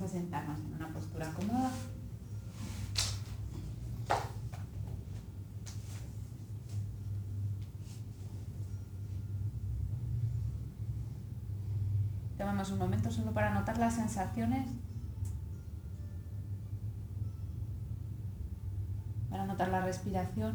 sentarnos en una postura cómoda. Tomamos un momento solo para notar las sensaciones, para notar la respiración,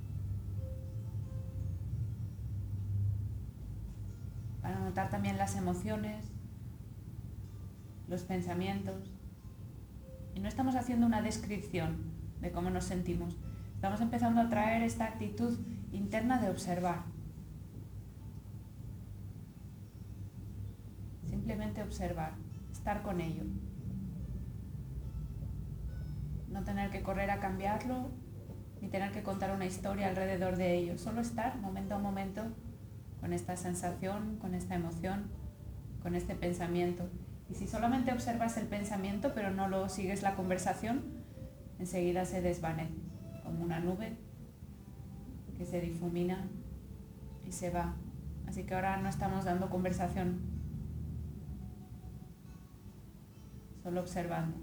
para notar también las emociones, los pensamientos. Y no estamos haciendo una descripción de cómo nos sentimos, estamos empezando a traer esta actitud interna de observar. Simplemente observar, estar con ello. No tener que correr a cambiarlo, ni tener que contar una historia alrededor de ello. Solo estar momento a momento con esta sensación, con esta emoción, con este pensamiento. Y si solamente observas el pensamiento, pero no lo sigues la conversación, enseguida se desvanece, como una nube que se difumina y se va. Así que ahora no estamos dando conversación, solo observando.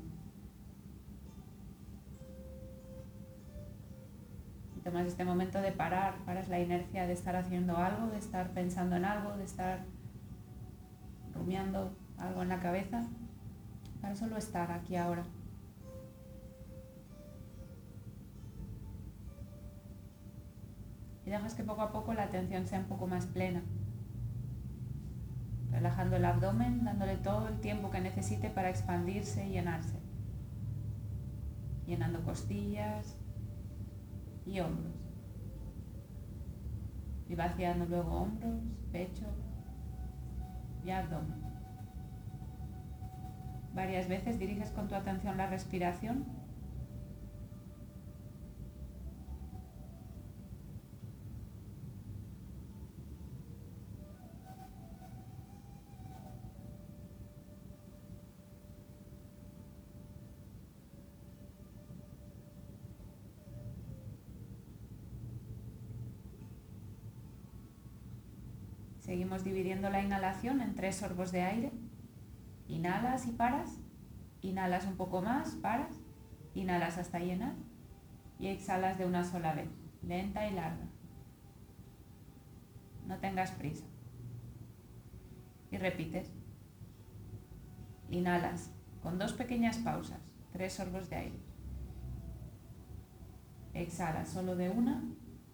Y tomas este momento de parar, paras la inercia de estar haciendo algo, de estar pensando en algo, de estar rumiando algo en la cabeza, para solo estar aquí ahora. Y dejas que poco a poco la atención sea un poco más plena, relajando el abdomen, dándole todo el tiempo que necesite para expandirse y llenarse. Llenando costillas y hombros. Y vaciando luego hombros, pecho y abdomen. Varias veces diriges con tu atención la respiración. Seguimos dividiendo la inhalación en 3 sorbos de aire. Inhalas y paras. Inhalas un poco más, paras. Inhalas hasta llenar. Y exhalas de una sola vez, lenta y larga. No tengas prisa. Y repites. Inhalas con 2 pequeñas pausas, 3 sorbos de aire. Exhalas solo de una.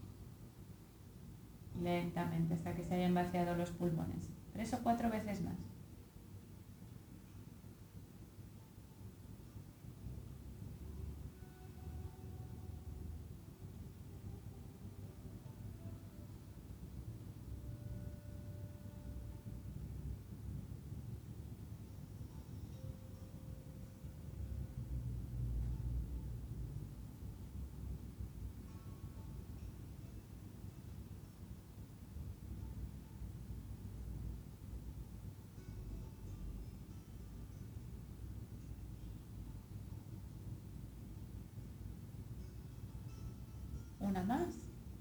Lentamente hasta que se hayan vaciado los pulmones. 3 o 4 veces más. Una más.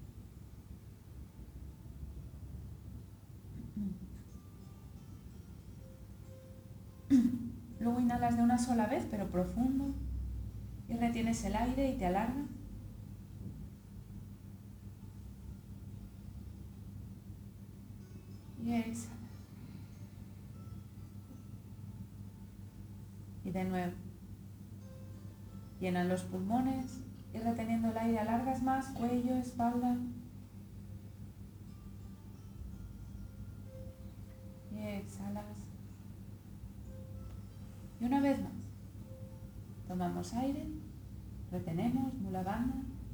Luego inhalas de una sola vez, pero profundo. Y retienes el aire y te alargas. Y exhalas. Y de nuevo. Llenan los pulmones. Y reteniendo el aire alargas más, cuello, espalda. Y exhalas. Y una vez más. Tomamos aire, retenemos, Mula Bandha.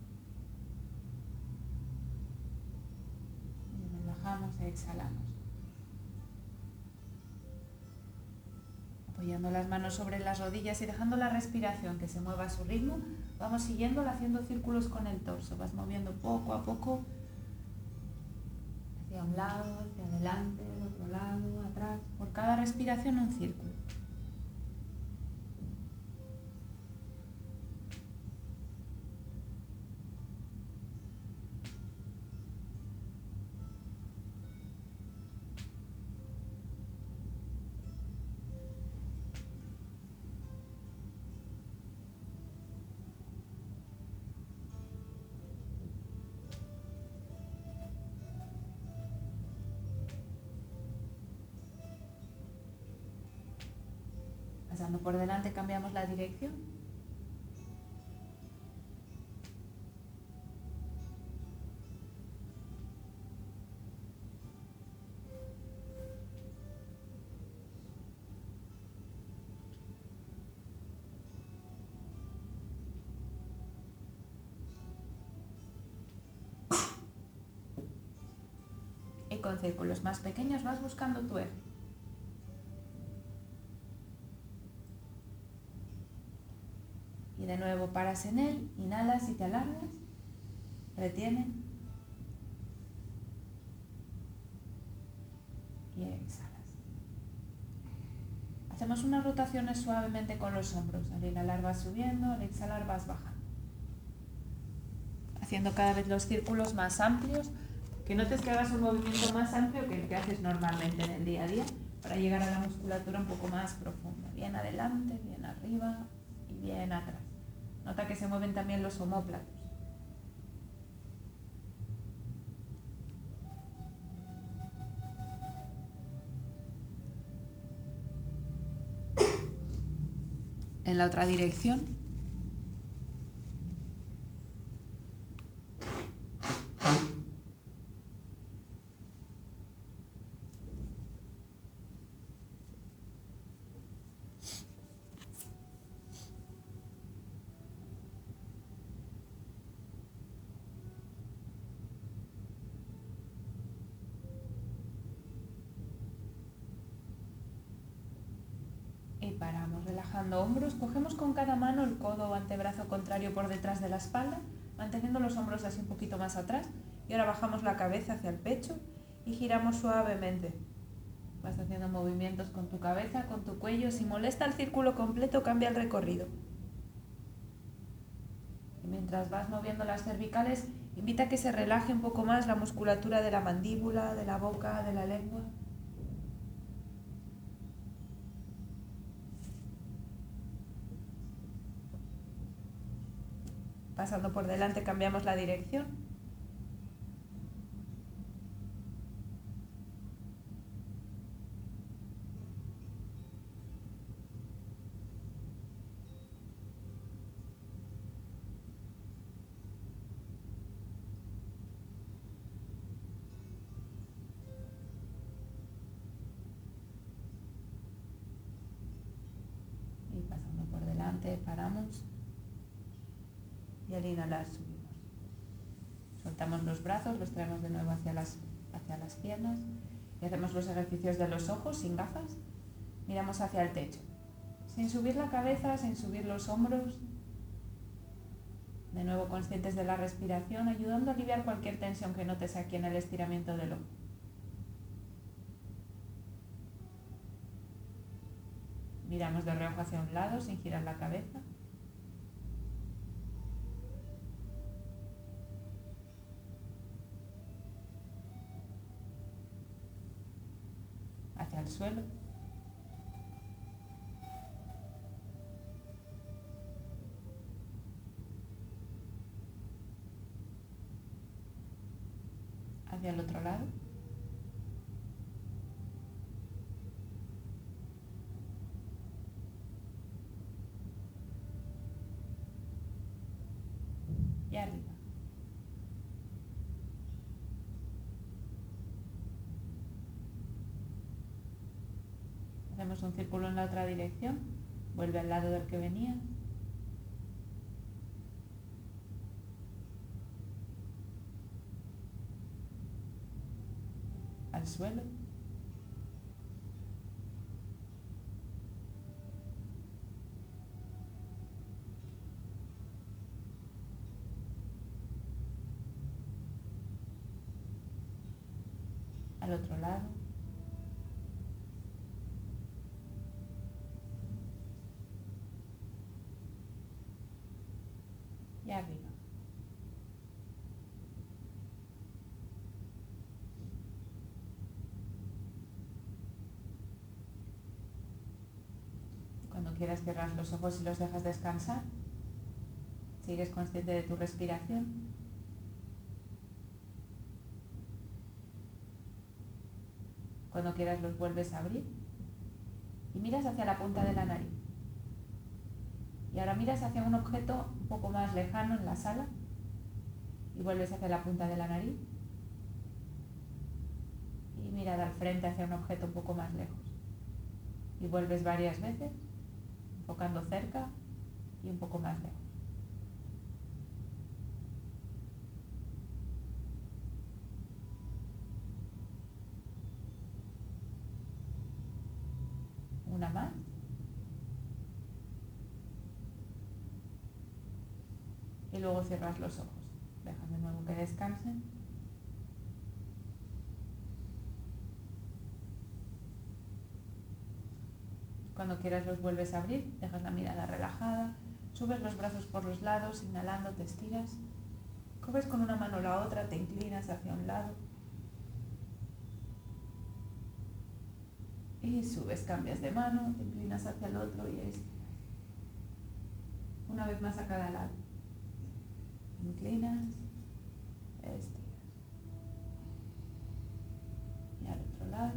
Y relajamos e exhalamos. Apoyando las manos sobre las rodillas y dejando la respiración que se mueva a su ritmo, vamos siguiéndola haciendo círculos con el torso. Vas moviendo poco a poco hacia un lado, hacia adelante, al otro lado, atrás. Por cada respiración un círculo. Pasando por delante cambiamos la dirección. Y con círculos más pequeños vas buscando tu eje. Y de nuevo paras en él, inhalas y te alargas, retienes y exhalas. Hacemos unas rotaciones suavemente con los hombros. Al inhalar vas subiendo, al exhalar vas bajando. Haciendo cada vez los círculos más amplios, que notes que hagas un movimiento más amplio que el que haces normalmente en el día a día, para llegar a la musculatura un poco más profunda. Bien adelante, bien arriba y bien atrás. Nota que se mueven también los omóplatos. En la otra dirección. Y paramos, relajando hombros. Cogemos con cada mano el codo o antebrazo contrario por detrás de la espalda, manteniendo los hombros así un poquito más atrás. Y ahora bajamos la cabeza hacia el pecho y giramos suavemente. Vas haciendo movimientos con tu cabeza, con tu cuello. Si molesta el círculo completo, cambia el recorrido. Y mientras vas moviendo las cervicales, invita a que se relaje un poco más la musculatura de la mandíbula, de la boca, de la lengua. Pasando por delante cambiamos la dirección. Y pasando por delante paramos. Y al inhalar subimos. Soltamos los brazos, los traemos de nuevo hacia las piernas y hacemos los ejercicios de los ojos sin gafas. Miramos hacia el techo, sin subir la cabeza, sin subir los hombros. De nuevo conscientes de la respiración, ayudando a aliviar cualquier tensión que notes aquí en el estiramiento del ojo. Miramos de reojo hacia un lado sin girar la cabeza. Hacia el suelo. Hacia el otro lado. Y arriba. Hacemos un círculo en la otra dirección. Vuelve al lado del que venía. Al suelo. Al otro lado. Y arriba. Cuando quieras cierras los ojos y los dejas descansar. Sigues consciente de tu respiración. Cuando quieras los vuelves a abrir y miras hacia la punta de la nariz. Y ahora miras hacia un objeto un poco más lejano en la sala y vuelves hacia la punta de la nariz. Y mirada al frente hacia un objeto un poco más lejos. Y vuelves varias veces, enfocando cerca y un poco más lejos. Una más. Y luego cierras los ojos. Dejas de nuevo que descansen. Cuando quieras los vuelves a abrir, dejas la mirada relajada, subes los brazos por los lados, inhalando, te estiras. Coges con una mano la otra, te inclinas hacia un lado. Y subes, cambias de mano, te inclinas hacia el otro y estiras. Una vez más a cada lado. Inclinas, estiras. Y al otro lado.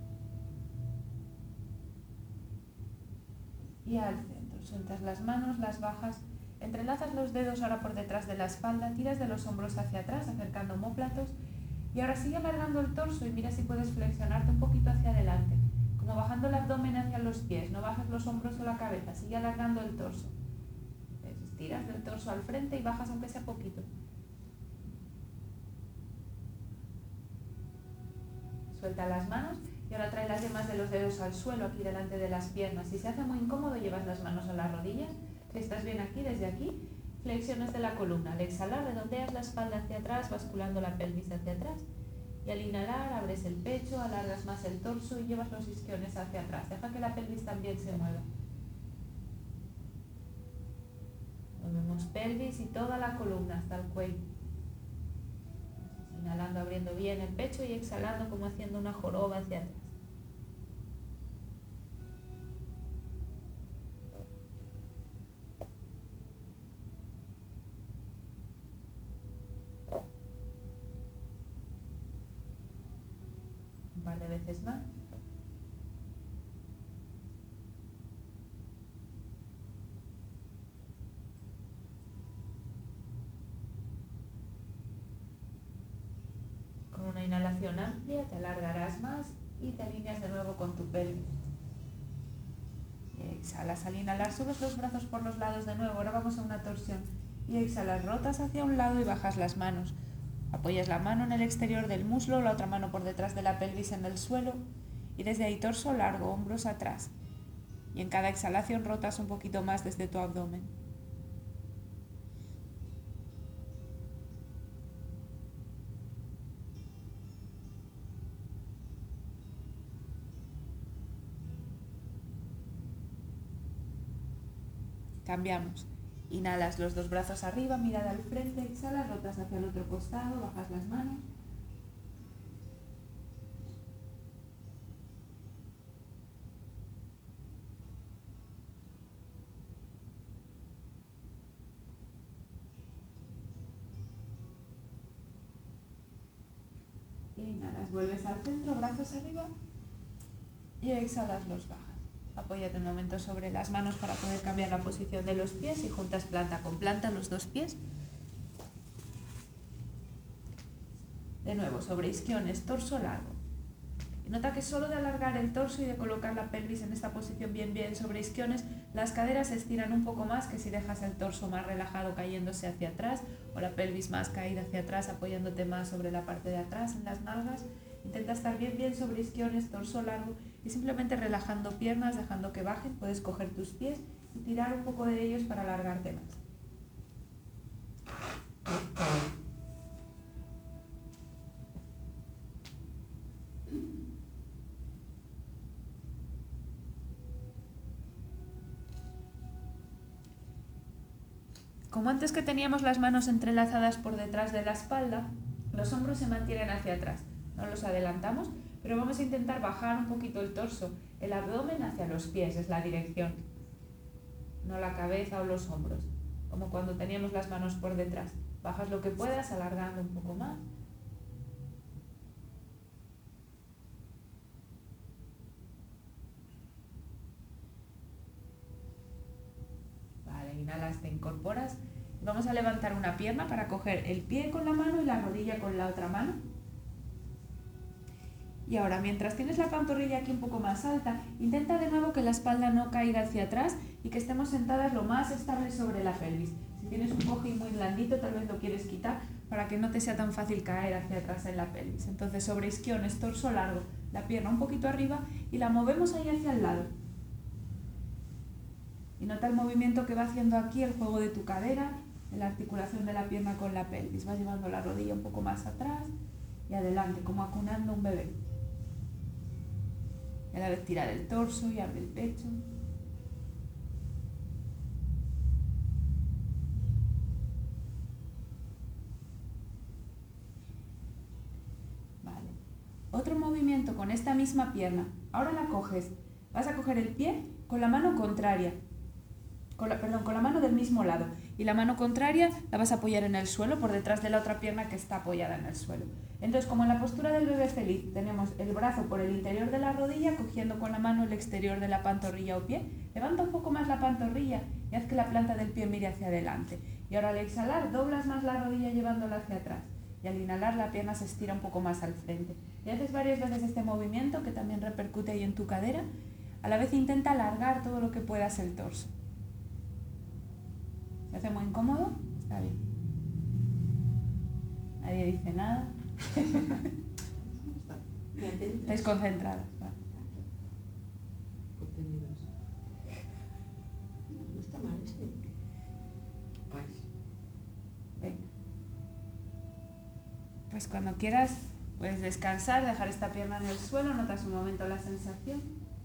Y al centro. Sueltas las manos, las bajas, entrelazas los dedos ahora por detrás de la espalda, tiras de los hombros hacia atrás, acercando omóplatos. Y ahora sigue alargando el torso y mira si puedes flexionarte un poquito hacia adelante, como bajando el abdomen hacia los pies. No bajes los hombros o la cabeza, sigue alargando el torso. Estiras del torso al frente y bajas aunque sea poquito. Suelta las manos y ahora trae las yemas de los dedos al suelo, aquí delante de las piernas. Si se hace muy incómodo, llevas las manos a las rodillas. Si estás bien aquí, desde aquí, flexiones de la columna. Al exhalar, redondeas la espalda hacia atrás, basculando la pelvis hacia atrás. Y al inhalar, abres el pecho, alargas más el torso y llevas los isquiones hacia atrás. Deja que la pelvis también se mueva. Movemos pelvis y toda la columna hasta el cuello. Inhalando, abriendo bien el pecho y exhalando como haciendo una joroba hacia atrás. Un par de veces más. Con una inhalación amplia te alargarás más y te alineas de nuevo con tu pelvis. Y exhalas al inhalar, subes los brazos por los lados de nuevo. Ahora vamos a una torsión. Y exhalas, rotas hacia un lado y bajas las manos. Apoyas la mano en el exterior del muslo, la otra mano por detrás de la pelvis en el suelo. Y desde ahí torso largo, hombros atrás. Y en cada exhalación rotas un poquito más desde tu abdomen. Cambiamos. Inhalas los dos brazos arriba, mirada al frente, exhalas, rotas hacia el otro costado, bajas las manos. Inhalas, vuelves al centro, brazos arriba y exhalas, los bajas. Apóyate un momento sobre las manos para poder cambiar la posición de los pies y juntas planta con planta los dos pies. De nuevo, sobre isquiones, torso largo. Y nota que solo de alargar el torso y de colocar la pelvis en esta posición bien sobre isquiones, las caderas se estiran un poco más que si dejas el torso más relajado cayéndose hacia atrás o la pelvis más caída hacia atrás apoyándote más sobre la parte de atrás en las nalgas. Intenta estar bien sobre isquiones, torso largo y simplemente relajando piernas, dejando que bajen. Puedes coger tus pies y tirar un poco de ellos para alargarte más. Como antes que teníamos las manos entrelazadas por detrás de la espalda, los hombros se mantienen hacia atrás. No los adelantamos, pero vamos a intentar bajar un poquito el torso, el abdomen hacia los pies, es la dirección, no la cabeza o los hombros, como cuando teníamos las manos por detrás. Bajas lo que puedas, alargando un poco más. Vale, inhalas, te incorporas. Vamos a levantar una pierna para coger el pie con la mano y la rodilla con la otra mano. Y ahora, mientras tienes la pantorrilla aquí un poco más alta, intenta de nuevo que la espalda no caiga hacia atrás y que estemos sentadas lo más estable sobre la pelvis. Si tienes un cojín muy blandito, tal vez lo quieres quitar para que no te sea tan fácil caer hacia atrás en la pelvis. Entonces, sobre isquiones, torso largo, la pierna un poquito arriba y la movemos ahí hacia el lado. Y nota el movimiento que va haciendo aquí, el juego de tu cadera, de la articulación de la pierna con la pelvis. Va llevando la rodilla un poco más atrás y adelante, como acunando un bebé. Y a la vez tirar el torso y abre el pecho. Vale. Otro movimiento con esta misma pierna. Ahora la coges. Vas a coger el pie con la mano contraria. Con la mano del mismo lado. Y la mano contraria la vas a apoyar en el suelo por detrás de la otra pierna que está apoyada en el suelo. Entonces, como en la postura del bebé feliz, tenemos el brazo por el interior de la rodilla, cogiendo con la mano el exterior de la pantorrilla o pie. Levanta un poco más la pantorrilla y haz que la planta del pie mire hacia adelante. Y ahora al exhalar, doblas más la rodilla llevándola hacia atrás. Y al inhalar, la pierna se estira un poco más al frente. Y haces varias veces este movimiento que también repercute ahí en tu cadera. A la vez intenta alargar todo lo que puedas el torso. ¿Se hace muy incómodo? Está bien. Nadie dice nada. Estáis concentradas. ¿Vale? No está mal este. Venga. Pues cuando quieras puedes descansar, dejar esta pierna en el suelo, notas un momento la sensación.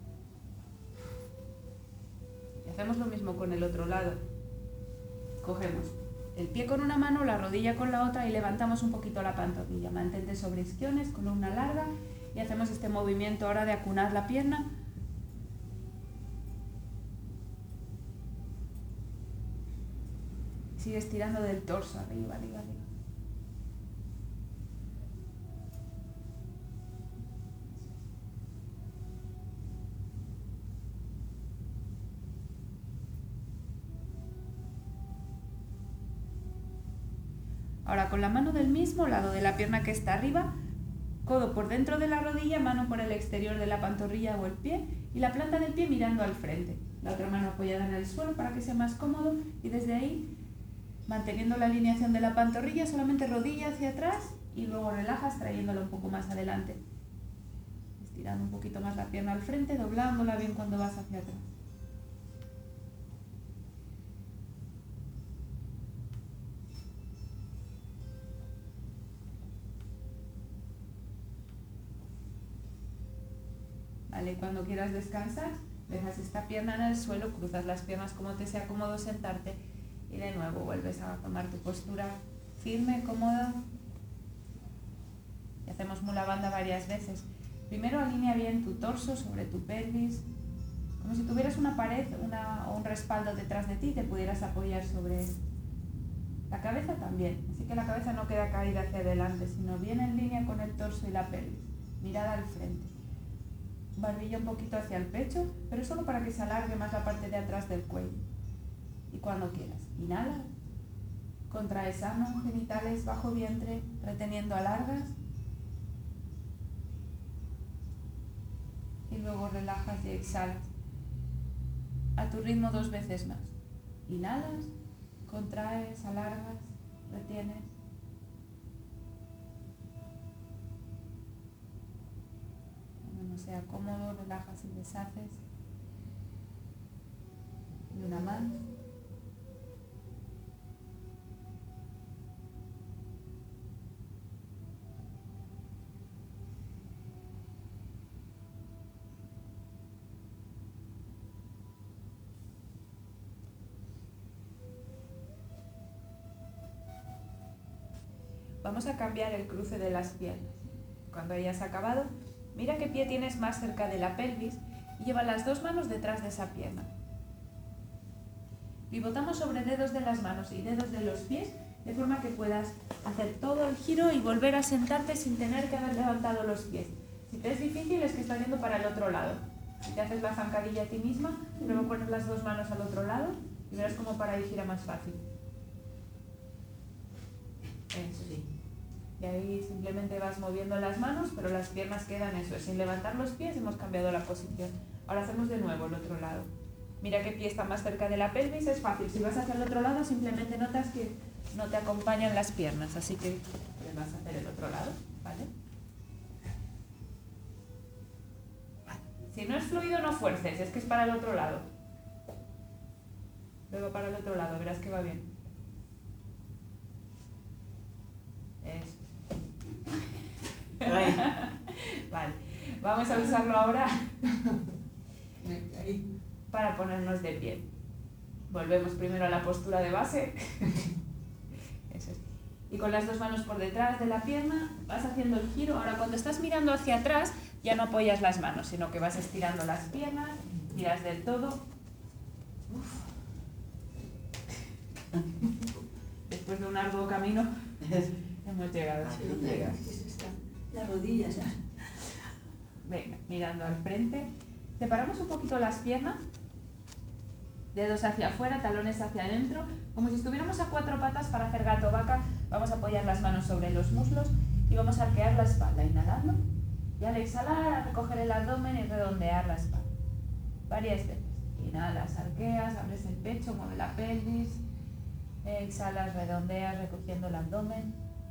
Y hacemos lo mismo con el otro lado. Cogemos el pie con una mano, la rodilla con la otra y levantamos un poquito la pantorrilla. Mantente sobre isquiones, columna larga y hacemos este movimiento ahora de acunar la pierna. Sigue estirando del torso, arriba, arriba, arriba. Ahora con la mano del mismo lado de la pierna que está arriba, codo por dentro de la rodilla, mano por el exterior de la pantorrilla o el pie y la planta del pie mirando al frente. La otra mano apoyada en el suelo para que sea más cómodo y desde ahí, manteniendo la alineación de la pantorrilla, solamente rodilla hacia atrás y luego relajas trayéndola un poco más adelante. Estirando un poquito más la pierna al frente, doblándola bien cuando vas hacia atrás. Vale, cuando quieras descansar, dejas esta pierna en el suelo, cruzas las piernas como te sea cómodo sentarte y de nuevo vuelves a tomar tu postura firme, cómoda. Y hacemos mula bandha varias veces. Primero alinea bien tu torso sobre tu pelvis, como si tuvieras una pared o un respaldo detrás de ti y te pudieras apoyar sobre él. La cabeza también, así que la cabeza no queda caída hacia adelante, sino bien en línea con el torso y la pelvis, mirada al frente. Barbilla un poquito hacia el pecho, pero solo para que se alargue más la parte de atrás del cuello. Y cuando quieras, inhala, contraes ano, genitales, bajo vientre, reteniendo alargas. Y luego relajas y exhalas. A tu ritmo 2 veces más. Inhalas, contraes, alargas, retienes. Cuando sea cómodo, relajas y deshaces. Y una más. Vamos a cambiar el cruce de las piernas. Cuando hayas acabado, mira qué pie tienes más cerca de la pelvis y lleva las 2 manos detrás de esa pierna. Pivotamos sobre dedos de las manos y dedos de los pies, de forma que puedas hacer todo el giro y volver a sentarte sin tener que haber levantado los pies. Si te es difícil, es que estás yendo para el otro lado. Si te haces la zancadilla a ti misma, prueba poner las 2 manos al otro lado Y verás como para ahí gira más fácil. Eso sí. Y ahí simplemente vas moviendo las manos, pero las piernas quedan eso, sin levantar los pies. Hemos cambiado la posición. Ahora hacemos de nuevo el otro lado. Mira qué pie está más cerca de la pelvis, es fácil. Si vas hacia el otro lado, simplemente notas que no te acompañan las piernas, así que pues vas a hacer el otro lado, ¿vale? Si no es fluido, no fuerces, es que es para el otro lado. Luego para el otro lado, verás que va bien. Eso. Vale, vamos a usarlo ahora para ponernos de pie. Volvemos primero a la postura de base. Eso es. Y con las dos manos por detrás de la pierna vas haciendo el giro. Ahora cuando estás mirando hacia atrás ya no apoyas las manos, sino que vas estirando las piernas, giras del todo. Uf. Después de un arduo camino hemos llegado. Las rodillas. Venga, mirando al frente. Separamos un poquito las piernas. Dedos hacia afuera, talones hacia adentro, como si estuviéramos a cuatro patas para hacer gato vaca. Vamos a apoyar las manos sobre los muslos y vamos a arquear la espalda, inhalando. Y al exhalar, a recoger el abdomen y redondear la espalda. Varias veces. Inhalas, arqueas, abres el pecho, mueve la pelvis. Exhalas, redondeas, recogiendo el abdomen.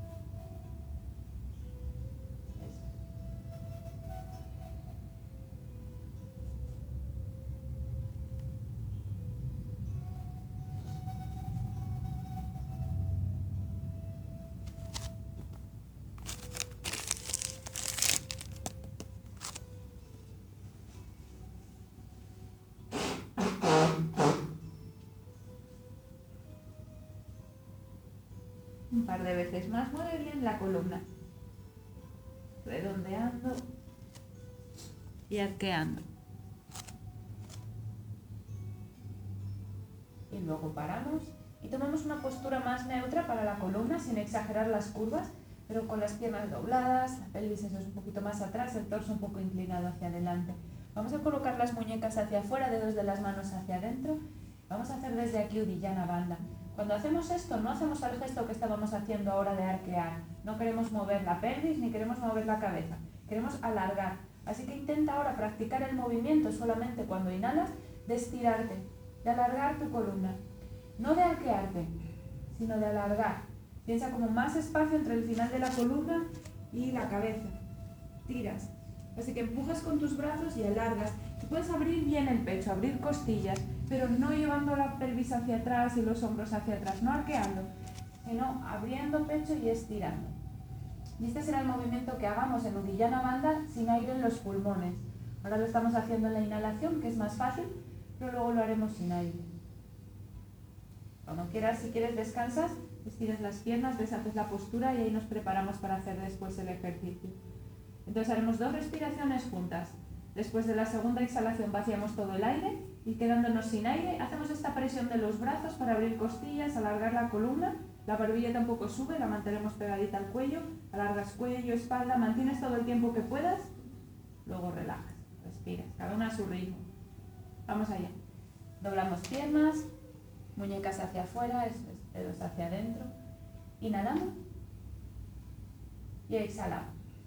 Un par de veces más, mueve bien la columna, redondeando y arqueando. Y luego paramos y tomamos una postura más neutra para la columna, sin exagerar las curvas, pero con las piernas dobladas, la pelvis eso es un poquito más atrás, el torso un poco inclinado hacia adelante. Vamos a colocar las muñecas hacia afuera, dedos de las manos hacia adentro. Vamos a hacer desde aquí Uddiyana Bandha. Cuando hacemos esto, no hacemos el gesto que estábamos haciendo ahora de arquear. No queremos mover la pelvis ni queremos mover la cabeza. Queremos alargar. Así que intenta ahora practicar el movimiento solamente cuando inhalas, de estirarte, de alargar tu columna. No de arquearte, sino de alargar. Piensa como más espacio entre el final de la columna y la cabeza. Tiras. Así que empujas con tus brazos y alargas. Tú puedes abrir bien el pecho, abrir costillas, pero no llevando la pelvis hacia atrás y los hombros hacia atrás, no arqueando, sino abriendo pecho y estirando. Y este será el movimiento que hagamos en Uddiyana Bandha sin aire en los pulmones. Ahora lo estamos haciendo en la inhalación, que es más fácil, pero luego lo haremos sin aire. Cuando quieras, si quieres, descansas, estiras las piernas, deshaces la postura y ahí nos preparamos para hacer después el ejercicio. Entonces haremos 2 respiraciones juntas. Después de la segunda exhalación vaciamos todo el aire y quedándonos sin aire hacemos esta presión de los brazos para abrir costillas, alargar la columna. La barbilla tampoco sube, la mantenemos pegadita al cuello. Alargas cuello, espalda, mantienes todo el tiempo que puedas. Luego relajas, respiras, cada una a su ritmo. Vamos allá. Doblamos piernas, muñecas hacia afuera, dedos hacia adentro. Inhalamos y exhalamos.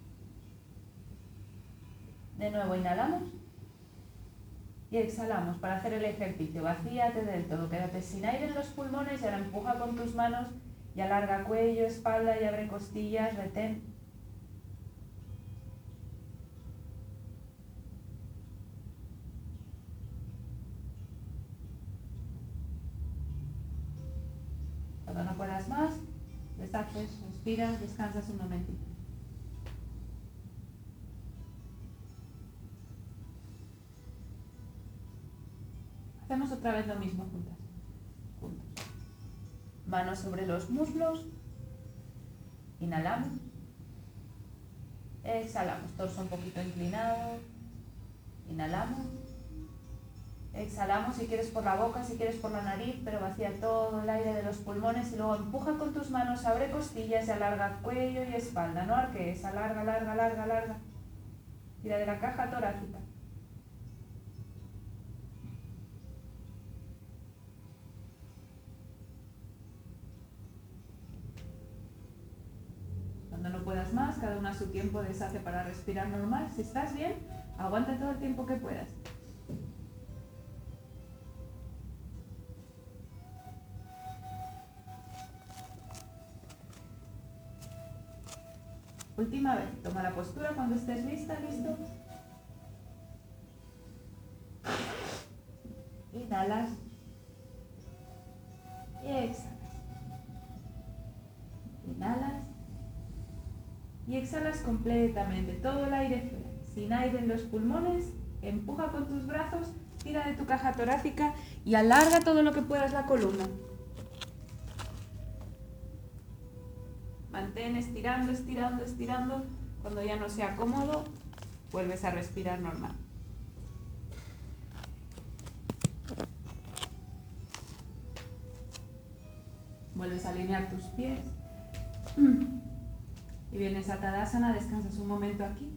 De nuevo inhalamos y exhalamos para hacer el ejercicio. Vacíate del todo, quédate sin aire en los pulmones y ahora empuja con tus manos y alarga cuello, espalda y abre costillas, retén. Cuando no puedas más, deshaces, respiras, descansas un momentito. Hacemos otra vez lo mismo juntas. Juntos. Manos sobre los muslos. Inhalamos. Exhalamos. Torso un poquito inclinado. Inhalamos. Exhalamos si quieres por la boca, si quieres por la nariz, pero vacía todo el aire de los pulmones y luego empuja con tus manos, abre costillas y alarga cuello y espalda. No arquees, alarga, alarga, alarga, alarga. Tira de la caja torácica. cada una a su tiempo deshace para respirar normal. Si estás bien, aguanta todo el tiempo que puedas. Última vez, toma la postura cuando estés lista, listo. Inhalas y exhalas. Inhalas y exhalas completamente, todo el aire fuera. Sin aire en los pulmones, empuja con tus brazos, tira de tu caja torácica y alarga todo lo que puedas la columna. Mantén estirando, estirando, estirando. Cuando ya no sea cómodo, vuelves a respirar normal. Vuelves a alinear tus pies. Y vienes a Tadasana, descansas un momento aquí.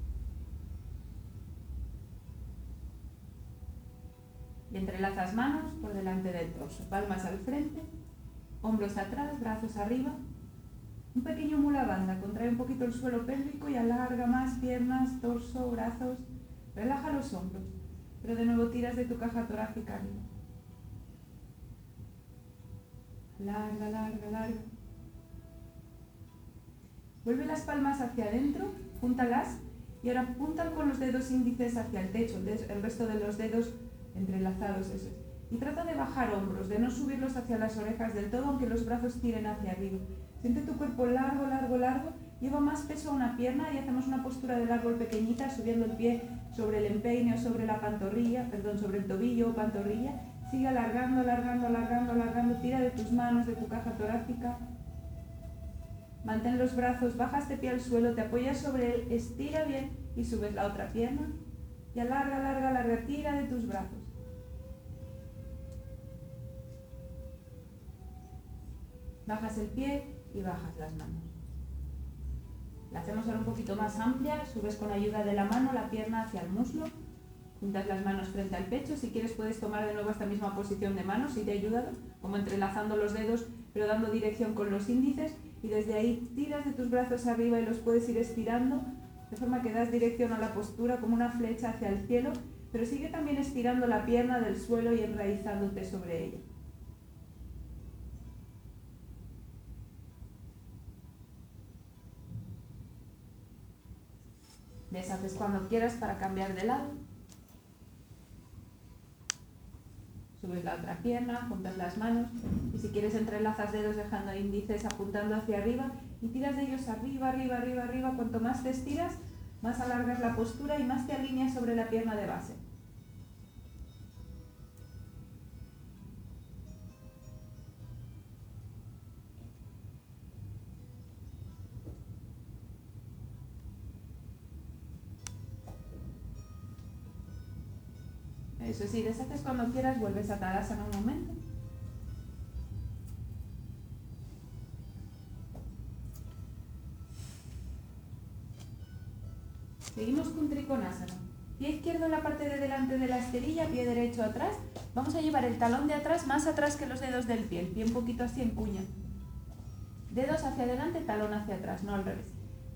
Y entrelazas manos por delante del torso, palmas al frente, hombros atrás, brazos arriba. Un pequeño mula bandha, contrae un poquito el suelo pélvico y alarga más piernas, torso, brazos. Relaja los hombros, pero de nuevo tiras de tu caja torácica arriba. Larga, larga, larga. Vuelve las palmas hacia adentro, júntalas y ahora puntan con los dedos índices hacia el techo, el resto de los dedos entrelazados, eso es. Y trata de bajar hombros, de no subirlos hacia las orejas del todo, aunque los brazos tiren hacia arriba. Siente tu cuerpo largo, largo, largo. Lleva más peso a una pierna y hacemos una postura del árbol pequeñita, subiendo el pie sobre el empeine o sobre la pantorrilla, sobre el tobillo o pantorrilla. Sigue alargando, alargando, alargando, alargando. Tira de tus manos, de tu caja torácica. Mantén los brazos, baja este pie al suelo, te apoyas sobre él, estira bien y subes la otra pierna. Y alarga, alarga, alarga, tira de tus brazos. Bajas el pie y bajas las manos. La hacemos ahora un poquito más amplia, subes con ayuda de la mano la pierna hacia el muslo, juntas las manos frente al pecho. Si quieres puedes tomar de nuevo esta misma posición de manos si te ha ayudado, como entrelazando los dedos pero dando dirección con los índices, y desde ahí tiras de tus brazos arriba y los puedes ir estirando de forma que das dirección a la postura como una flecha hacia el cielo, pero sigue también estirando la pierna del suelo y enraizándote sobre ella. Deshaces cuando quieras para cambiar de lado. Subes la otra pierna, juntas las manos y si quieres entrelazas dedos dejando índices apuntando hacia arriba y tiras de ellos arriba, arriba, arriba, arriba. Cuanto más te estiras, más alargas la postura y más te alineas sobre la pierna de base. Eso sí, deshaces cuando quieras, vuelves a Tadasana un momento. Seguimos con Trikonasana. Pie izquierdo en la parte de delante de la esterilla, pie derecho atrás. Vamos a llevar el talón de atrás más atrás que los dedos del pie, el pie un poquito así en cuña. Dedos hacia adelante, talón hacia atrás, no al revés.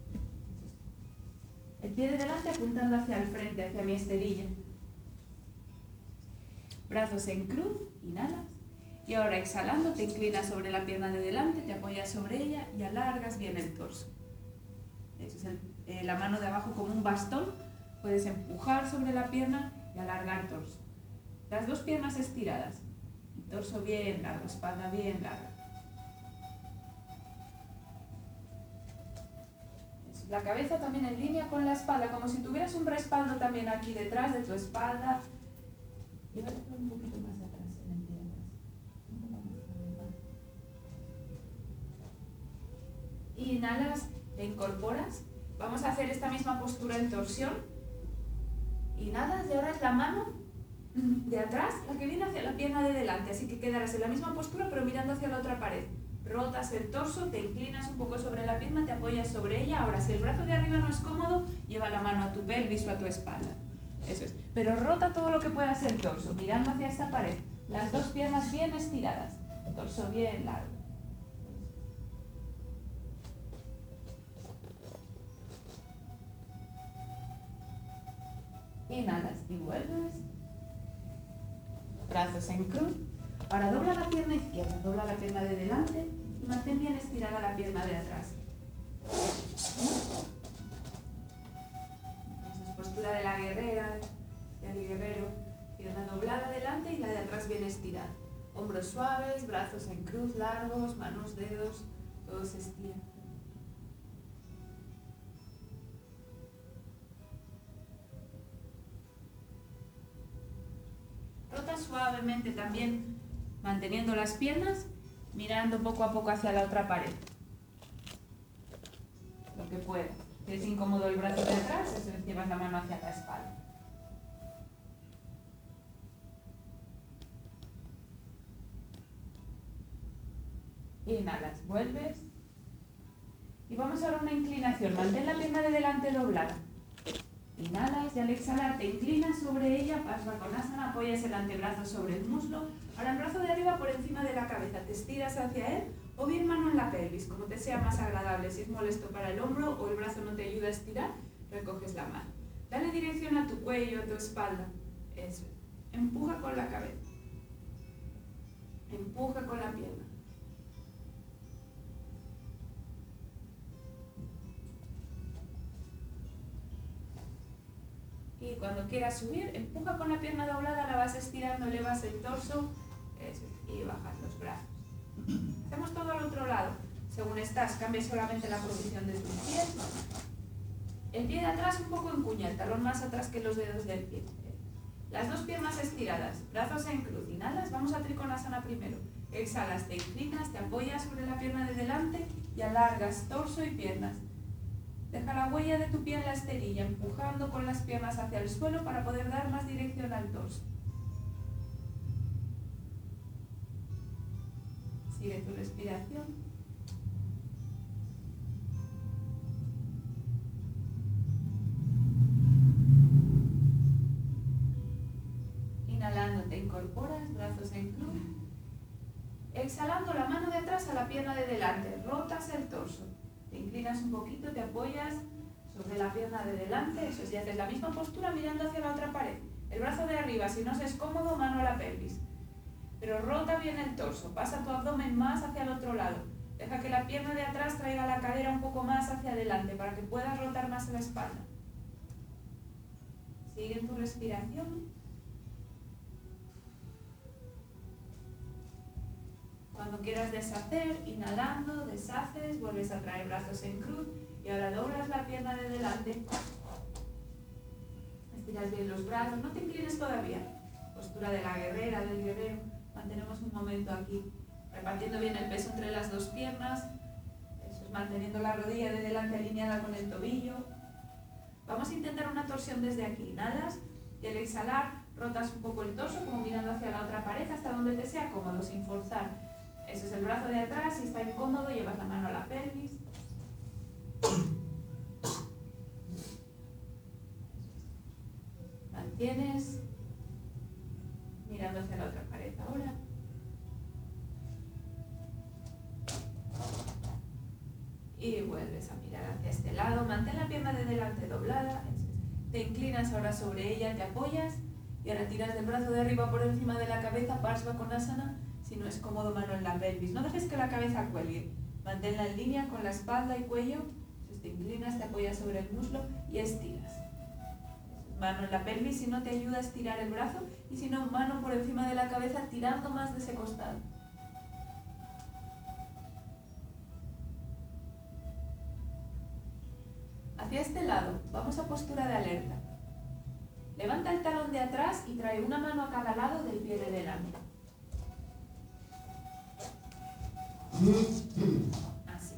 El pie de delante apuntando hacia el frente, hacia mi esterilla. Brazos en cruz, inhalas. Y ahora exhalando, te inclinas sobre la pierna de delante, te apoyas sobre ella y alargas bien el torso. Eso es la mano de abajo como un bastón. Puedes empujar sobre la pierna y alargar torso. Las dos piernas estiradas. El torso bien largo, espalda bien larga. Eso. La cabeza también en línea con la espalda, como si tuvieras un respaldo también aquí detrás de tu espalda. Llévate un poquito más atrás, en el pie de atrás. Un poco más arriba. Inhalas, te incorporas. Vamos a hacer esta misma postura en torsión. Inhalas y ahora es la mano de atrás la que viene hacia la pierna de delante. Así que quedarás en la misma postura pero mirando hacia la otra pared. Rotas el torso, te inclinas un poco sobre la pierna, te apoyas sobre ella. Ahora, si el brazo de arriba no es cómodo, lleva la mano a tu pelvis o a tu espalda. Eso es. Pero rota todo lo que puedas el torso, mirando hacia esta pared. Las dos piernas bien estiradas. Torso bien largo. Inhalas y vuelves. Brazos en cruz. Ahora dobla la pierna izquierda, dobla la pierna de delante y mantén bien estirada la pierna de atrás. Esa es postura de la guerrera, del guerrero. Pierna doblada adelante y la de atrás bien estirada. Hombros suaves, brazos en cruz largos, manos, dedos, todo se estira. Rota suavemente también, manteniendo las piernas, mirando poco a poco hacia la otra pared. Lo que puedas. Si es incómodo el brazo de atrás, eso es, llevas la mano hacia la espalda. Inhalas, vuelves. Y vamos ahora a una inclinación. Mantén la pierna de delante doblada. Inhalas y al exhalar te inclinas sobre ella, Parsvakonasana, apoyas el antebrazo sobre el muslo. Ahora el brazo de arriba por encima de la cabeza, te estiras hacia él o bien mano en la pelvis, como te sea más agradable. Si es molesto para el hombro o el brazo no te ayuda a estirar, recoges la mano. Dale dirección a tu cuello, a tu espalda. Eso. Empuja con la cabeza. Empuja con la pierna. Y cuando quieras subir, empuja con la pierna doblada, la vas estirando, elevas el torso, eso, y bajas los brazos. Hacemos todo al otro lado. Según estás, cambia solamente la posición de tus pies. El pie de atrás un poco encuña, el talón más atrás que los dedos del pie. Las dos piernas estiradas, brazos en cruz. Inhalas, vamos a Trikonasana primero. Exhalas, te inclinas, te apoyas sobre la pierna de delante y alargas torso y piernas. Deja la huella de tu pie en la esterilla, empujando con las piernas hacia el suelo para poder dar más dirección al torso. Sigue tu respiración. Inhalando te incorporas, brazos en cruz. Exhalando la mano de atrás a la pierna de delante, rotas el torso. Te inclinas un poquito, te apoyas sobre la pierna de delante, eso es, y haces la misma postura mirando hacia la otra pared. El brazo de arriba, si no es cómodo, mano a la pelvis. Pero rota bien el torso, pasa tu abdomen más hacia el otro lado. Deja que la pierna de atrás traiga la cadera un poco más hacia adelante para que puedas rotar más la espalda. Sigue en tu respiración. Cuando quieras deshacer, inhalando, deshaces, vuelves a traer brazos en cruz y ahora doblas la pierna de delante. Estiras bien los brazos, no te inclines todavía. Postura de la guerrera, del guerrero. Mantenemos un momento aquí, repartiendo bien el peso entre las dos piernas. Eso es, manteniendo la rodilla de delante alineada con el tobillo. Vamos a intentar una torsión desde aquí. Inhalas y al exhalar rotas un poco el torso, como mirando hacia la otra pared, hasta donde te sea cómodo, sin forzar. Ese es el brazo de atrás, si está incómodo, llevas la mano a la pelvis. Mantienes mirando hacia la otra pared ahora. Y vuelves a mirar hacia este lado. Mantén la pierna de delante doblada. Te inclinas ahora sobre ella, te apoyas y ahora tiras del brazo de arriba por encima de la cabeza, Parsvakonasana. Si no es cómodo, mano en la pelvis. No dejes que la cabeza cuelgue. Manténla en línea con la espalda y cuello. Entonces te inclinas, te apoyas sobre el muslo y estiras. Mano en la pelvis si no te ayuda a estirar el brazo. Y si no, mano por encima de la cabeza tirando más de ese costado. Hacia este lado, vamos a postura de alerta. Levanta el talón de atrás y trae una mano a cada lado del pie de delante. Así.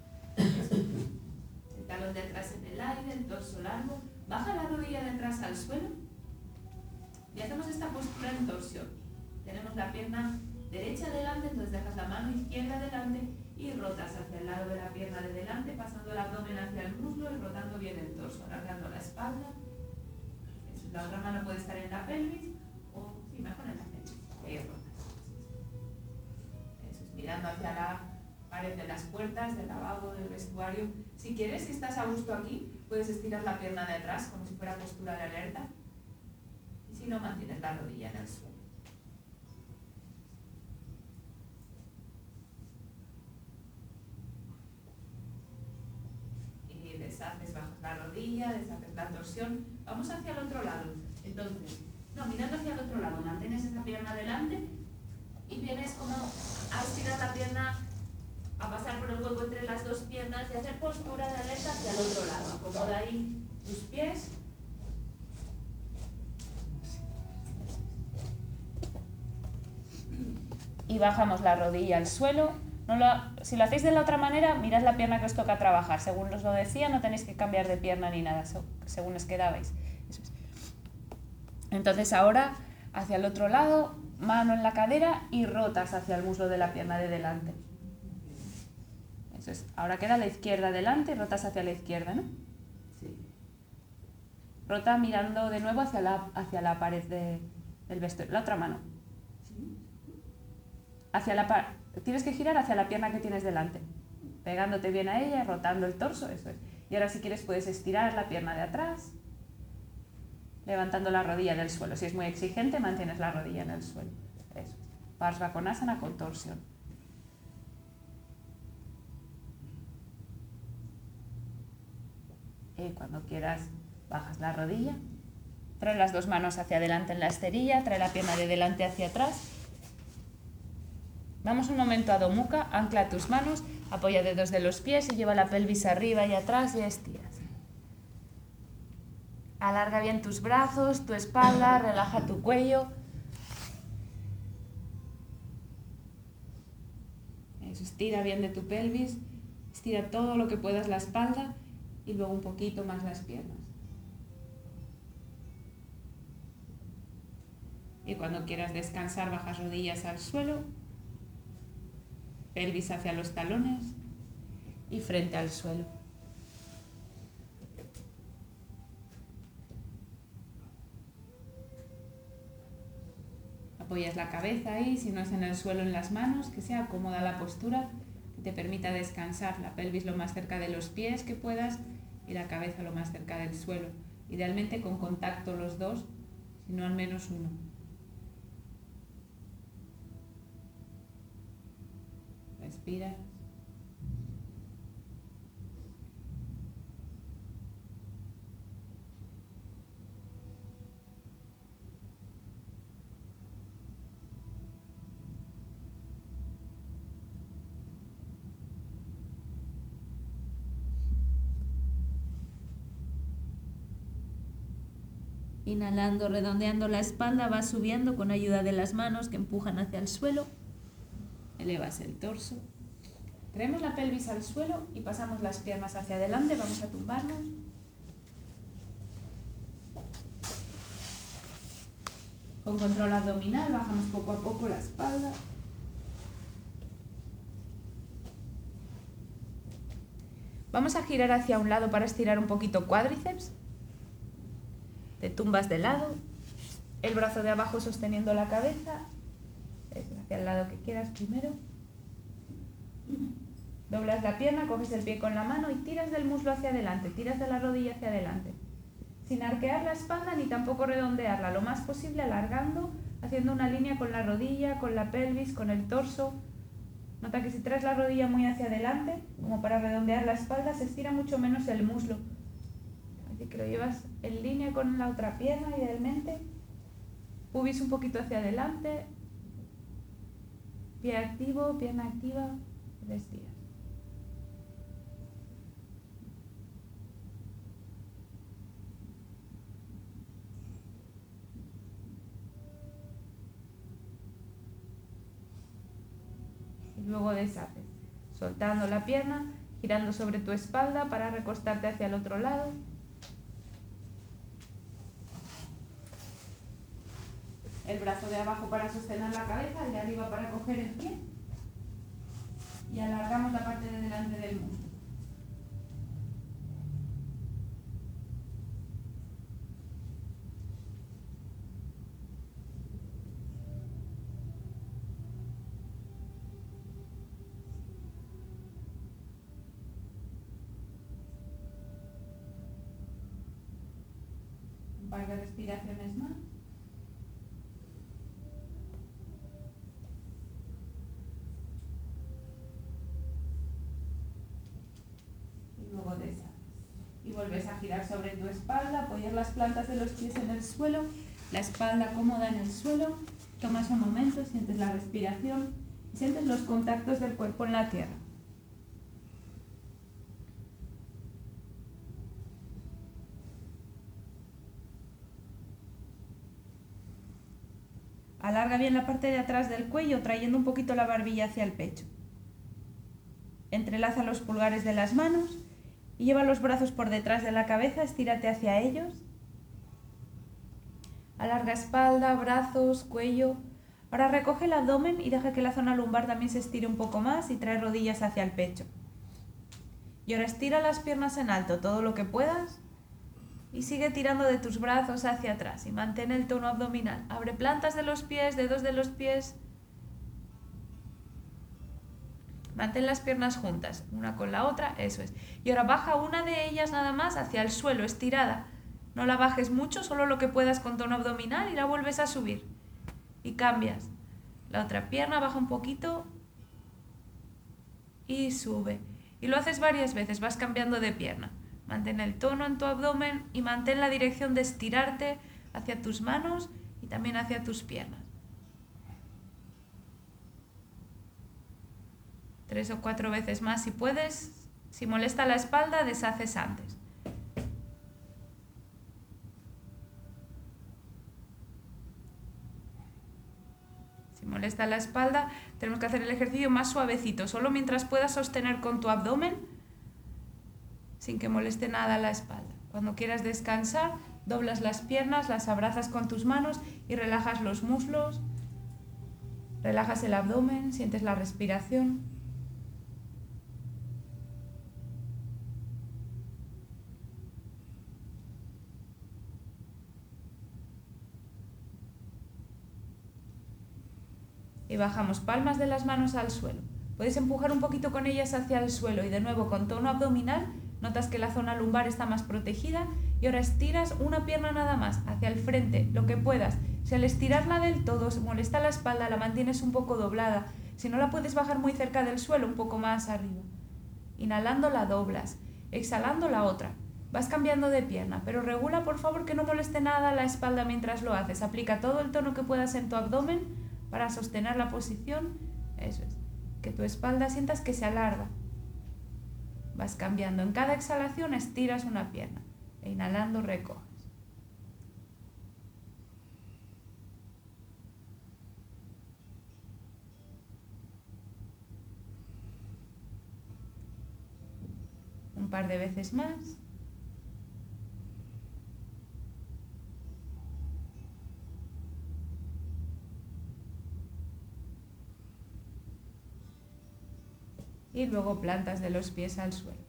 El talón de atrás en el aire, el torso largo. Baja la rodilla de atrás al suelo y hacemos esta postura en torsión. Tenemos la pierna derecha delante, entonces dejas la mano izquierda delante y rotas hacia el lado de la pierna de delante, pasando el abdomen hacia el muslo y rotando bien el torso, alargando la espalda. La otra mano puede estar en la pelvis o, sí, mejor en la pelvis. Ahí rotas. Eso es, mirando hacia la pared de las puertas, del lavabo, del vestuario. Si quieres, si estás a gusto aquí, puedes estirar la pierna de atrás como si fuera postura de alerta. no mantienes la rodilla en el suelo. Y deshaces, bajas la rodilla, deshaces la torsión. Vamos hacia el otro lado. Entonces, no, mirando hacia el otro lado, mantienes esa pierna adelante y vienes como a estirar la pierna, a pasar por el hueco entre las dos piernas y hacer postura de alerta hacia el otro lado. Acomoda ahí tus pies. Y bajamos la rodilla al suelo. Si lo hacéis de la otra manera, mirad la pierna que os toca trabajar. Según os lo decía, no tenéis que cambiar de pierna ni nada, según os quedabais. Eso es. Entonces ahora, hacia el otro lado, mano en la cadera y rotas hacia el muslo de la pierna de delante. Eso es. Ahora queda la izquierda delante y rotas hacia la izquierda, ¿no? Sí. Rota mirando de nuevo hacia la pared del vestuario. La otra mano. Tienes que girar hacia la pierna que tienes delante, pegándote bien a ella, rotando el torso, eso es. Y ahora si quieres puedes estirar la pierna de atrás, levantando la rodilla del suelo. Si es muy exigente, mantienes la rodilla en el suelo. Eso es. Parsva Konasana con torsión. Y cuando quieras, bajas la rodilla, trae las dos manos hacia adelante en la esterilla, trae la pierna de delante hacia atrás. Vamos un momento a Adho Mukha, ancla tus manos, apoya dedos de los pies y lleva la pelvis arriba y atrás y estiras. Alarga bien tus brazos, tu espalda, relaja tu cuello. Eso, estira bien de tu pelvis, estira todo lo que puedas la espalda y luego un poquito más las piernas. Y cuando quieras descansar, bajas rodillas al suelo, pelvis hacia los talones y frente al suelo. Apoyas la cabeza ahí, si no es en el suelo, en las manos, que sea cómoda la postura, que te permita descansar. La pelvis lo más cerca de los pies que puedas y la cabeza lo más cerca del suelo. Idealmente con contacto los dos, si no al menos uno. Respira. Inhalando, redondeando la espalda, vas subiendo con ayuda de las manos que empujan hacia el suelo. Elevas el torso. Traemos la pelvis al suelo y pasamos las piernas hacia adelante. Vamos a tumbarnos. Con control abdominal bajamos poco a poco la espalda. Vamos a girar hacia un lado para estirar un poquito cuádriceps. Te tumbas de lado, el brazo de abajo sosteniendo la cabeza, hacia el lado que quieras primero. Doblas la pierna, coges el pie con la mano y tiras del muslo hacia adelante, tiras de la rodilla hacia adelante. Sin arquear la espalda ni tampoco redondearla, lo más posible alargando, haciendo una línea con la rodilla, con la pelvis, con el torso. Nota que si traes la rodilla muy hacia adelante, como para redondear la espalda, se estira mucho menos el muslo. Así que lo llevas en línea con la otra pierna, idealmente. Pubis un poquito hacia adelante. Pie activo, pierna activa. Estiras. Y luego deshaces, soltando la pierna, girando sobre tu espalda para recostarte hacia el otro lado. El brazo de abajo para sostener la cabeza, el de arriba para coger el pie. Y alargamos la parte de delante del muslo. Un par de respiraciones más. Vuelves a girar sobre tu espalda, apoyar las plantas de los pies en el suelo, la espalda cómoda en el suelo. Tomas un momento, sientes la respiración y sientes los contactos del cuerpo en la tierra. Alarga bien la parte de atrás del cuello, trayendo un poquito la barbilla hacia el pecho. Entrelaza los pulgares de las manos y lleva los brazos por detrás de la cabeza, estírate hacia ellos. Alarga espalda, brazos, cuello. Ahora recoge el abdomen y deja que la zona lumbar también se estire un poco más y trae rodillas hacia el pecho. Y ahora estira las piernas en alto todo lo que puedas y sigue tirando de tus brazos hacia atrás y mantén el tono abdominal. Abre plantas de los pies, dedos de los pies. Mantén las piernas juntas, una con la otra, eso es. Y ahora baja una de ellas nada más hacia el suelo, estirada. No la bajes mucho, solo lo que puedas con tono abdominal y la vuelves a subir. Y cambias. La otra pierna baja un poquito y sube. Y lo haces varias veces, vas cambiando de pierna. Mantén el tono en tu abdomen y mantén la dirección de estirarte hacia tus manos y también hacia tus piernas. 3 o 4 veces más si puedes. Si molesta la espalda, deshaces antes. Si molesta la espalda, tenemos que hacer el ejercicio más suavecito, solo mientras puedas sostener con tu abdomen sin que moleste nada la espalda. Cuando quieras descansar, doblas las piernas, las abrazas con tus manos y relajas los muslos, relajas el abdomen, sientes la respiración. Y bajamos palmas de las manos al suelo. Puedes empujar un poquito con ellas hacia el suelo y de nuevo con tono abdominal notas que la zona lumbar está más protegida y ahora estiras una pierna nada más hacia el frente, lo que puedas. Si al estirarla del todo se molesta la espalda, la mantienes un poco doblada. Si no la puedes bajar muy cerca del suelo, un poco más arriba. Inhalando la doblas, exhalando la otra. Vas cambiando de pierna, pero regula por favor que no moleste nada la espalda mientras lo haces. Aplica todo el tono que puedas en tu abdomen para sostener la posición, eso es, que tu espalda sientas que se alarga. Vas cambiando, en cada exhalación estiras una pierna e inhalando recoges. Un par de veces más. Y luego plantas de los pies al suelo.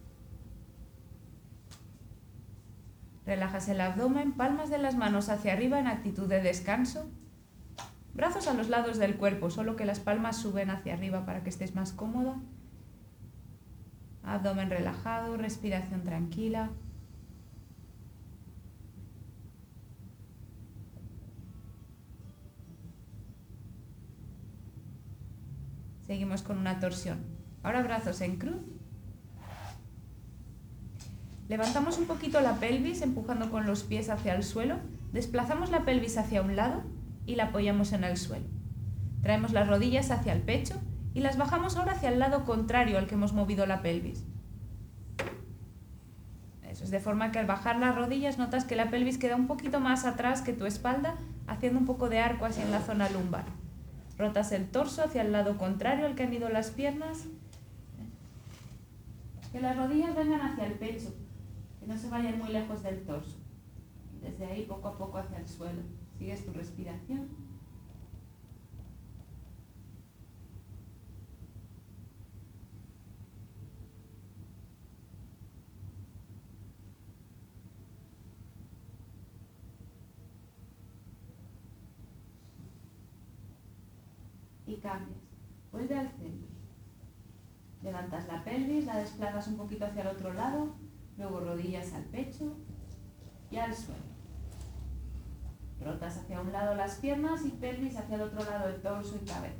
Relajas el abdomen, palmas de las manos hacia arriba en actitud de descanso. Brazos a los lados del cuerpo, solo que las palmas suben hacia arriba para que estés más cómoda. Abdomen relajado, respiración tranquila. Seguimos con una torsión. Ahora brazos en cruz. Levantamos un poquito la pelvis empujando con los pies hacia el suelo. Desplazamos la pelvis hacia un lado y la apoyamos en el suelo. Traemos las rodillas hacia el pecho y las bajamos ahora hacia el lado contrario al que hemos movido la pelvis. Eso es de forma que al bajar las rodillas notas que la pelvis queda un poquito más atrás que tu espalda, haciendo un poco de arco así en la zona lumbar. Rotas el torso hacia el lado contrario al que han ido las piernas. Que las rodillas vengan hacia el pecho, que no se vayan muy lejos del torso. Y desde ahí poco a poco hacia el suelo. Sigues tu respiración. Y cambias. Vuelve al centro. Levantas la pelvis, la desplazas un poquito hacia el otro lado, luego rodillas al pecho y al suelo. Rotas hacia un lado las piernas y pelvis hacia el otro lado el torso y cabeza.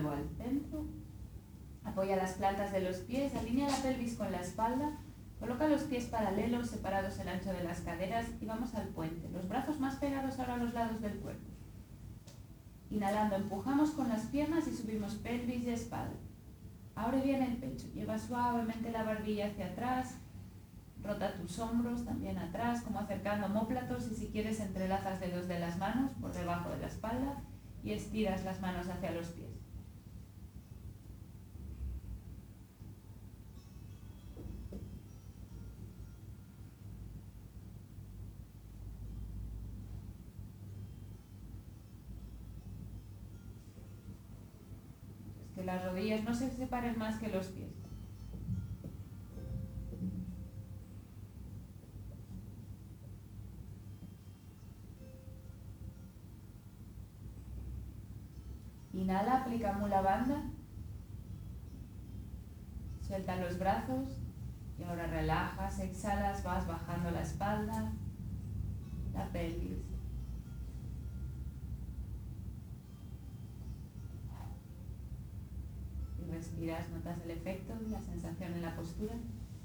nuevo al centro. Apoya las plantas de los pies, alinea la pelvis con la espalda. Coloca los pies paralelos, separados el ancho de las caderas y vamos al puente. Los brazos más pegados ahora a los lados del cuerpo. Inhalando, empujamos con las piernas y subimos pelvis y espalda. Abre bien el pecho, lleva suavemente la barbilla hacia atrás. Rota tus hombros también atrás, como acercando omóplatos, y si quieres entrelazas dedos de las manos por debajo de la espalda y estiras las manos hacia los pies. Que las rodillas no se separen más que los pies. Inhala, aplica Mula Bandha. Suelta los brazos y ahora relajas, exhalas, vas bajando la espalda, la pelvis. Y respiras, notas el efecto, la sensación en la postura.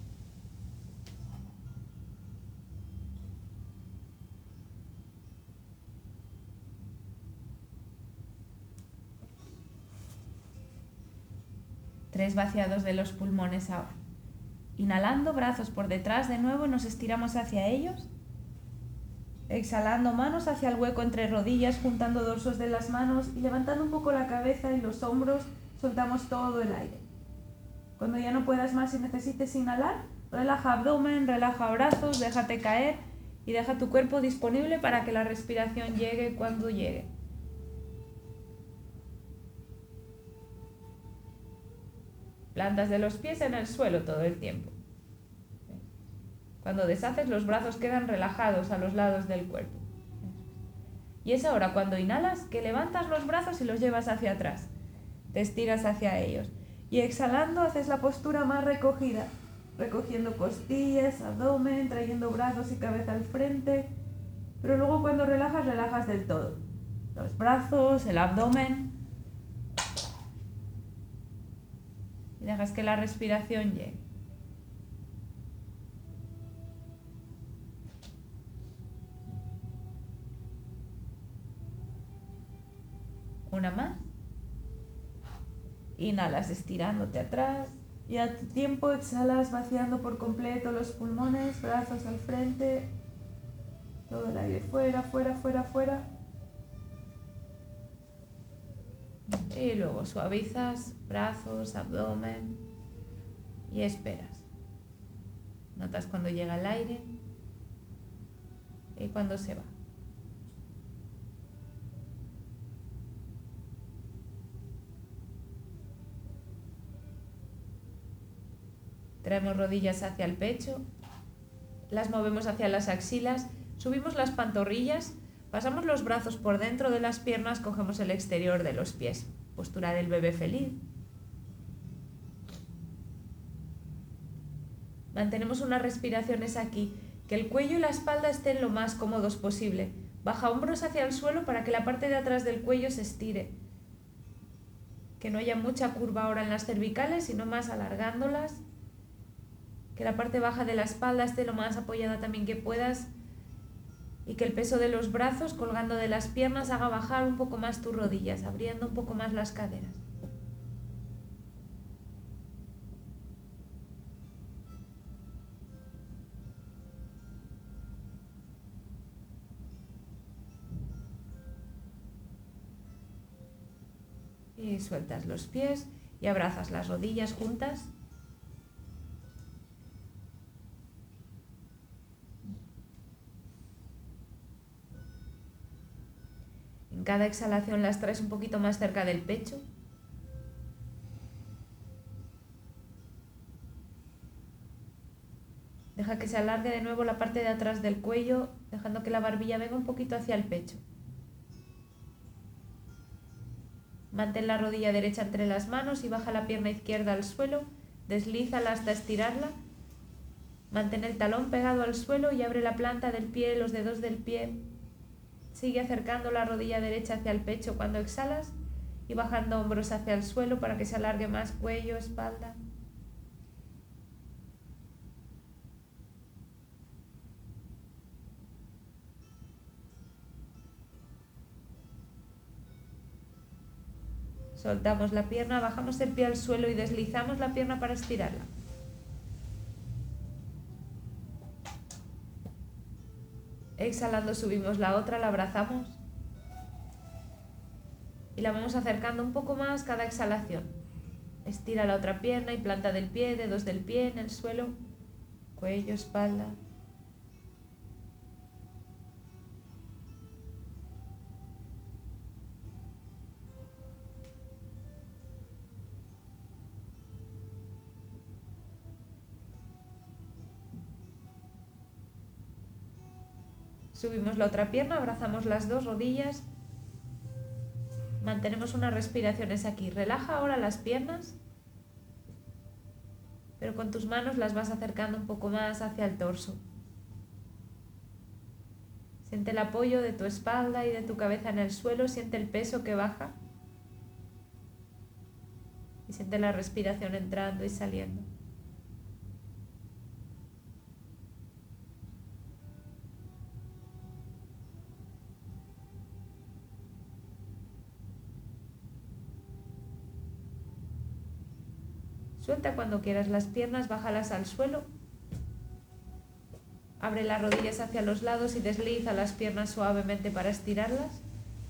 Tres vaciados de los pulmones ahora. Inhalando, brazos por detrás de nuevo, nos estiramos hacia ellos. Exhalando, manos hacia el hueco entre rodillas, juntando dorsos de las manos y levantando un poco la cabeza y los hombros, soltamos todo el aire. Cuando ya no puedas más y necesites inhalar, relaja abdomen, relaja brazos, déjate caer y deja tu cuerpo disponible para que la respiración llegue cuando llegue. Plantas de los pies en el suelo todo el tiempo. Cuando deshaces, los brazos quedan relajados a los lados del cuerpo. Y es ahora cuando inhalas que levantas los brazos y los llevas hacia atrás. Te estiras hacia ellos. Y exhalando haces la postura más recogida, recogiendo costillas, abdomen, trayendo brazos y cabeza al frente. Pero luego cuando relajas, relajas del todo. Los brazos, el abdomen. Y dejas que la respiración llegue. Una más. Inhalas estirándote atrás y a tu tiempo exhalas vaciando por completo los pulmones, brazos al frente, todo el aire fuera, fuera, fuera, fuera. Y luego suavizas brazos, abdomen y esperas. Notas cuando llega el aire y cuando se va. Traemos rodillas hacia el pecho, las movemos hacia las axilas, subimos las pantorrillas, pasamos los brazos por dentro de las piernas, cogemos el exterior de los pies. Postura del bebé feliz. Mantenemos unas respiraciones aquí, que el cuello y la espalda estén lo más cómodos posible. Baja hombros hacia el suelo para que la parte de atrás del cuello se estire. Que no haya mucha curva ahora en las cervicales, sino más alargándolas. Que la parte baja de la espalda esté lo más apoyada también que puedas. Y que el peso de los brazos colgando de las piernas haga bajar un poco más tus rodillas, abriendo un poco más las caderas. Y sueltas los pies y abrazas las rodillas juntas. En cada exhalación las traes un poquito más cerca del pecho. Deja que se alargue de nuevo la parte de atrás del cuello, dejando que la barbilla venga un poquito hacia el pecho. Mantén la rodilla derecha entre las manos y baja la pierna izquierda al suelo, deslízala hasta estirarla. Mantén el talón pegado al suelo y abre la planta del pie, los dedos del pie. Sigue acercando la rodilla derecha hacia el pecho cuando exhalas y bajando hombros hacia el suelo para que se alargue más cuello, espalda. Soltamos la pierna, bajamos el pie al suelo y deslizamos la pierna para estirarla. Exhalando subimos la otra, la abrazamos y la vamos acercando un poco más cada exhalación. Estira la otra pierna y planta del pie, dedos del pie en el suelo, cuello, espalda. Subimos la otra pierna, abrazamos las dos rodillas. Mantenemos unas respiraciones aquí. Relaja ahora las piernas, pero con tus manos las vas acercando un poco más hacia el torso. Siente el apoyo de tu espalda y de tu cabeza en el suelo, siente el peso que baja y siente la respiración entrando y saliendo. Suelta cuando quieras las piernas, bájalas al suelo. Abre las rodillas hacia los lados y desliza las piernas suavemente para estirarlas.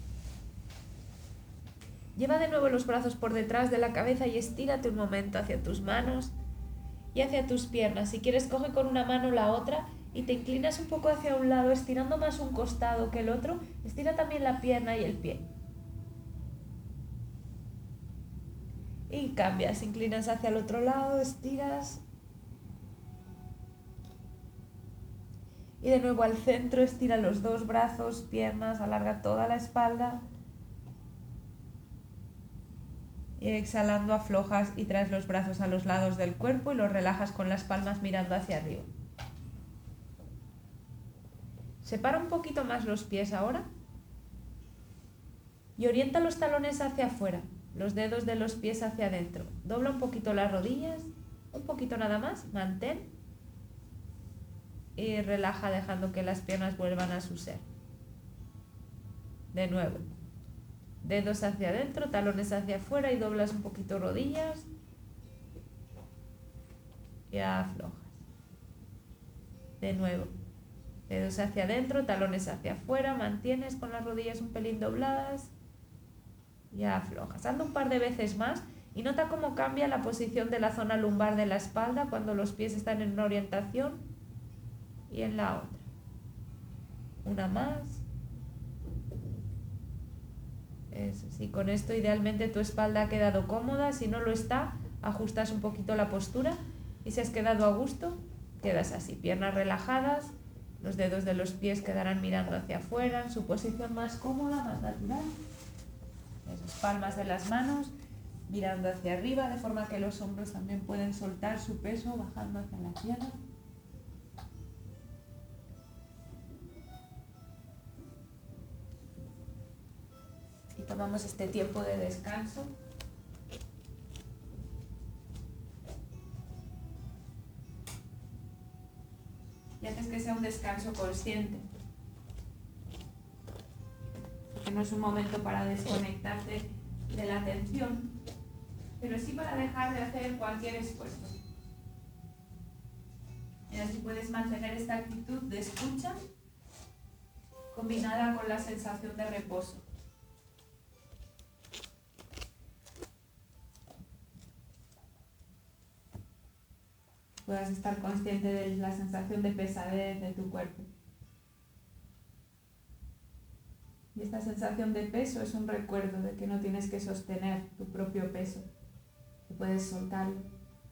Lleva de nuevo los brazos por detrás de la cabeza y estírate un momento hacia tus manos y hacia tus piernas. Si quieres, coge con una mano la otra y te inclinas un poco hacia un lado, estirando más un costado que el otro. Estira también la pierna y el pie. Y cambias, inclinas hacia el otro lado, estiras. Y de nuevo al centro, estira los dos brazos, piernas, alarga toda la espalda. Y exhalando aflojas y traes los brazos a los lados del cuerpo y los relajas con las palmas mirando hacia arriba. Separa un poquito más los pies ahora. Y orienta los talones hacia afuera. Los dedos de los pies hacia adentro. Dobla un poquito las rodillas, un poquito nada más, mantén y relaja dejando que las piernas vuelvan a su ser. De nuevo, dedos hacia adentro, talones hacia afuera y doblas un poquito rodillas y aflojas. De nuevo, dedos hacia adentro, talones hacia afuera, mantienes con las rodillas un pelín dobladas. Ya aflojas. Anda un par de veces más y nota cómo cambia la posición de la zona lumbar de la espalda cuando los pies están en una orientación y en la otra. Una más. Eso sí, con esto idealmente tu espalda ha quedado cómoda. Si no lo está, ajustas un poquito la postura y si has quedado a gusto, quedas así. Piernas relajadas, los dedos de los pies quedarán mirando hacia afuera en su posición más cómoda, más natural. Esas palmas de las manos mirando hacia arriba, de forma que los hombros también pueden soltar su peso bajando hacia la tierra. Y tomamos este tiempo de descanso. Y haces que sea un descanso consciente. Que no es un momento para desconectarte de la atención, pero sí para dejar de hacer cualquier esfuerzo. Y así puedes mantener esta actitud de escucha combinada con la sensación de reposo. Puedas estar consciente de la sensación de pesadez de tu cuerpo. Y esta sensación de peso es un recuerdo de que no tienes que sostener tu propio peso, que puedes soltarlo.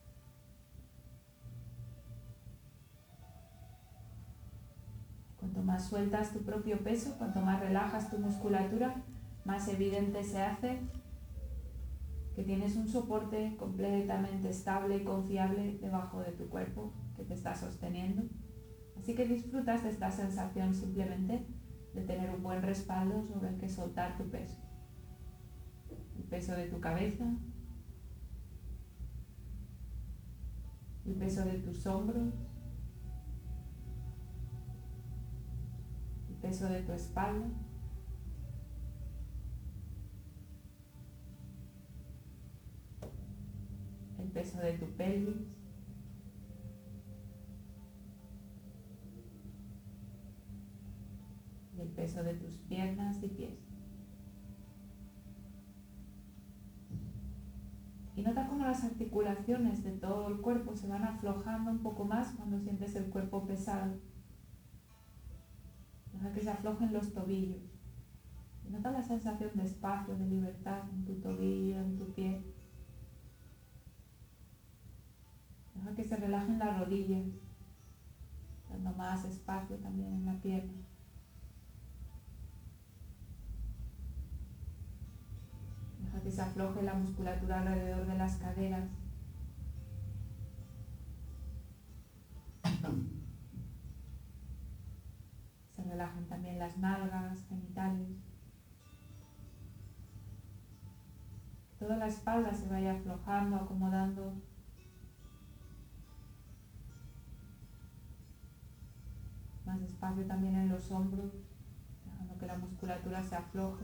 Cuanto más sueltas tu propio peso, cuanto más relajas tu musculatura, más evidente se hace que tienes un soporte completamente estable y confiable debajo de tu cuerpo que te está sosteniendo. Así que disfrutas de esta sensación simplemente de tener un buen respaldo sobre el que soltar tu peso. El peso de tu cabeza, el peso de tus hombros, el peso de tu espalda, el peso de tu pelvis, y el peso de tus piernas y pies. Y nota cómo las articulaciones de todo el cuerpo se van aflojando un poco más cuando sientes el cuerpo pesado. Deja que se aflojen los tobillos. Y nota la sensación de espacio, de libertad en tu tobillo, en tu pie. Deja que se relajen las rodillas, dando más espacio también en la pierna. Deja que se afloje la musculatura alrededor de las caderas. Se relajen también las nalgas, genitales. Toda la espalda se vaya aflojando, acomodando. Más espacio también en los hombros, dejando que la musculatura se afloje.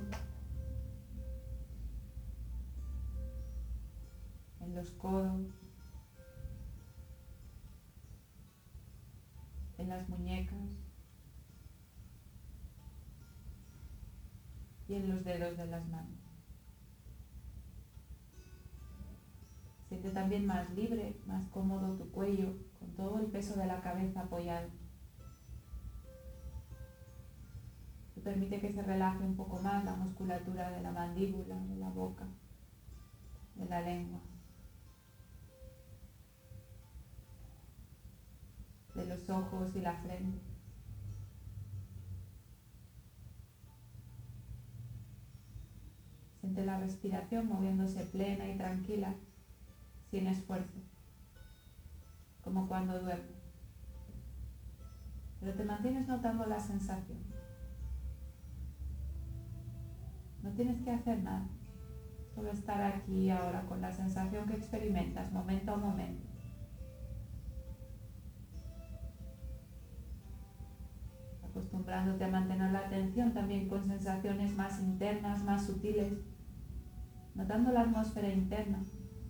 En los codos, en las muñecas y en los dedos de las manos. Siente también más libre, más cómodo tu cuello, con todo el peso de la cabeza apoyado. Y permite que se relaje un poco más la musculatura de la mandíbula, de la boca, de la lengua, de los ojos y la frente. Siente la respiración moviéndose plena y tranquila, sin esfuerzo, como cuando duermes. Pero te mantienes notando la sensación. No tienes que hacer nada, solo estar aquí y ahora con la sensación que experimentas momento a momento. Acostumbrándote a mantener la atención también con sensaciones más internas, más sutiles, notando la atmósfera interna,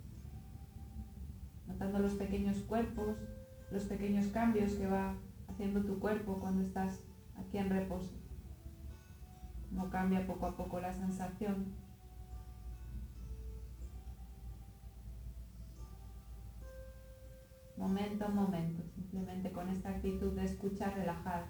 notando los pequeños cuerpos, los pequeños cambios que va haciendo tu cuerpo cuando estás aquí en reposo. Cómo cambia poco a poco la sensación. Momento a momento, simplemente con esta actitud de escucha relajada.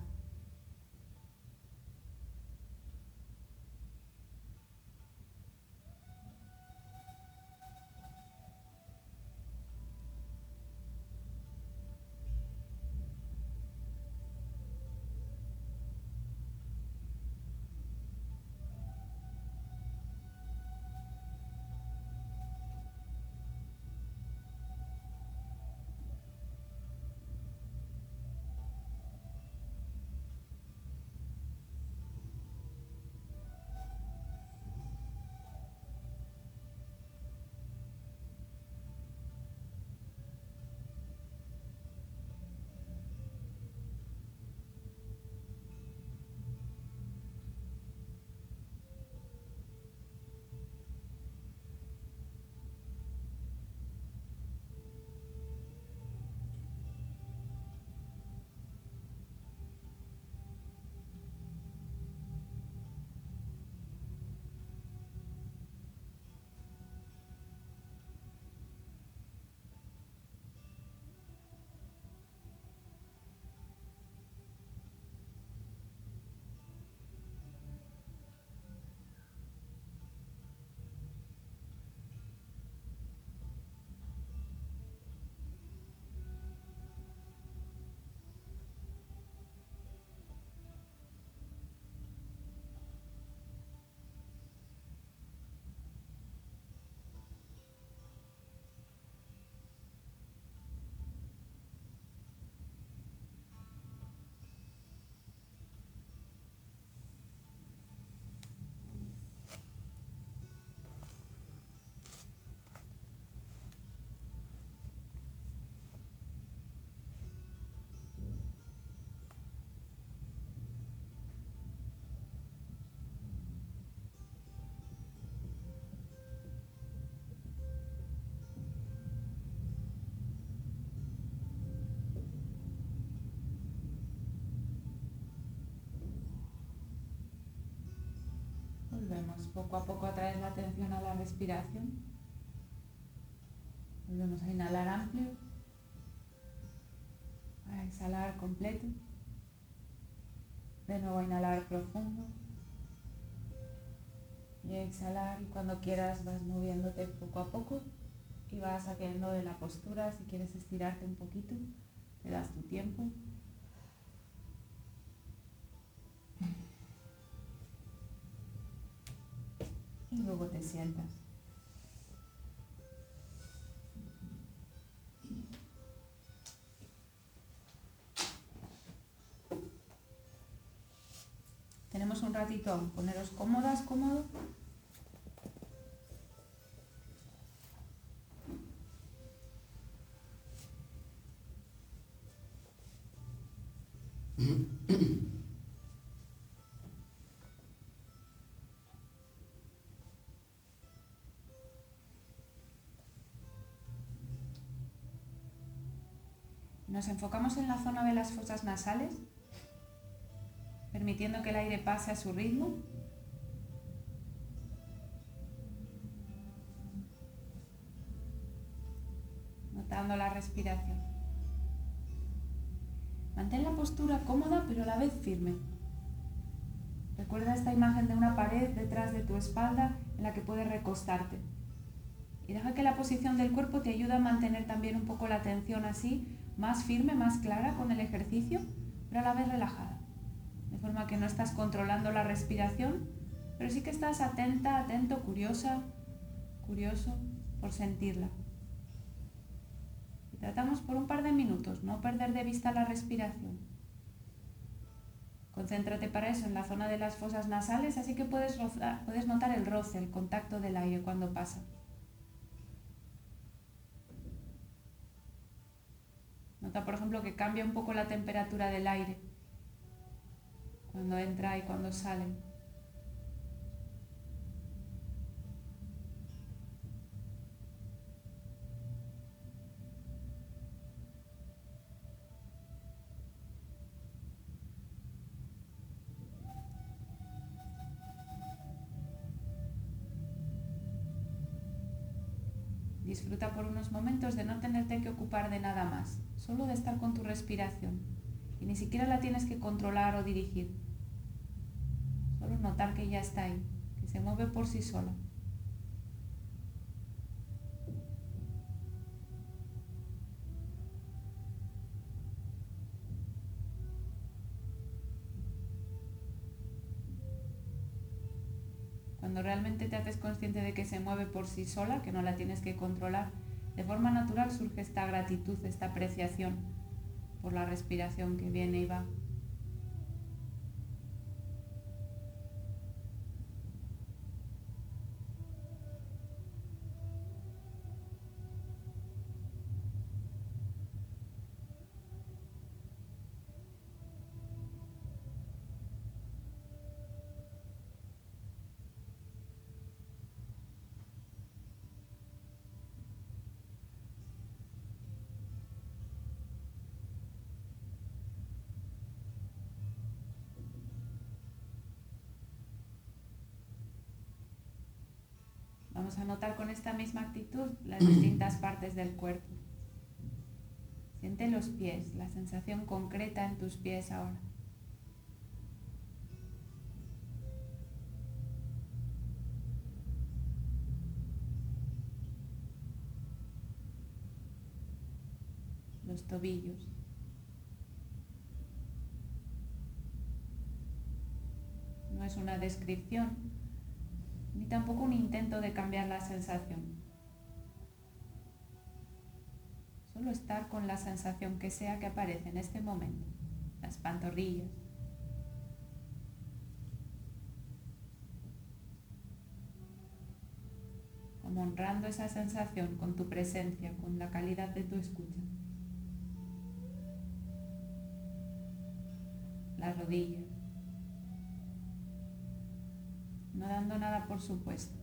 Volvemos poco a poco a traer la atención a la respiración. Volvemos a inhalar amplio, a exhalar completo. De nuevo a inhalar profundo y a exhalar, y cuando quieras vas moviéndote poco a poco y vas saliendo de la postura. Si quieres estirarte un poquito, te das tu tiempo. Y luego te sientas. Tenemos un ratito aún. Poneros cómodas, cómodo. Nos enfocamos en la zona de las fosas nasales, permitiendo que el aire pase a su ritmo. Notando la respiración. Mantén la postura cómoda pero a la vez firme. Recuerda esta imagen de una pared detrás de tu espalda en la que puedes recostarte. Y deja que la posición del cuerpo te ayude a mantener también un poco la atención así, más firme, más clara con el ejercicio, pero a la vez relajada. De forma que no estás controlando la respiración, pero sí que estás atenta, atento, curiosa, curioso por sentirla. Y tratamos por un par de minutos no perder de vista la respiración. Concéntrate para eso en la zona de las fosas nasales, así que puedes notar el roce, el contacto del aire cuando pasa. Nota, por ejemplo, que cambia un poco la temperatura del aire cuando entra y cuando sale. Disfruta por unos momentos de no tenerte que ocupar de nada más, solo de estar con tu respiración. Y ni siquiera la tienes que controlar o dirigir. Solo notar que ya está ahí, que se mueve por sí sola. Cuando realmente te haces consciente de que se mueve por sí sola, que no la tienes que controlar, de forma natural surge esta gratitud, esta apreciación por la respiración que viene y va. Vamos a notar con esta misma actitud las distintas partes del cuerpo. Siente los pies, la sensación concreta en tus pies ahora. Los tobillos. No es una descripción, ni tampoco un intento de cambiar la sensación. Solo estar con la sensación que sea que aparece en este momento. Las pantorrillas. Como honrando esa sensación con tu presencia, con la calidad de tu escucha. Las rodillas. No dando nada por supuesto.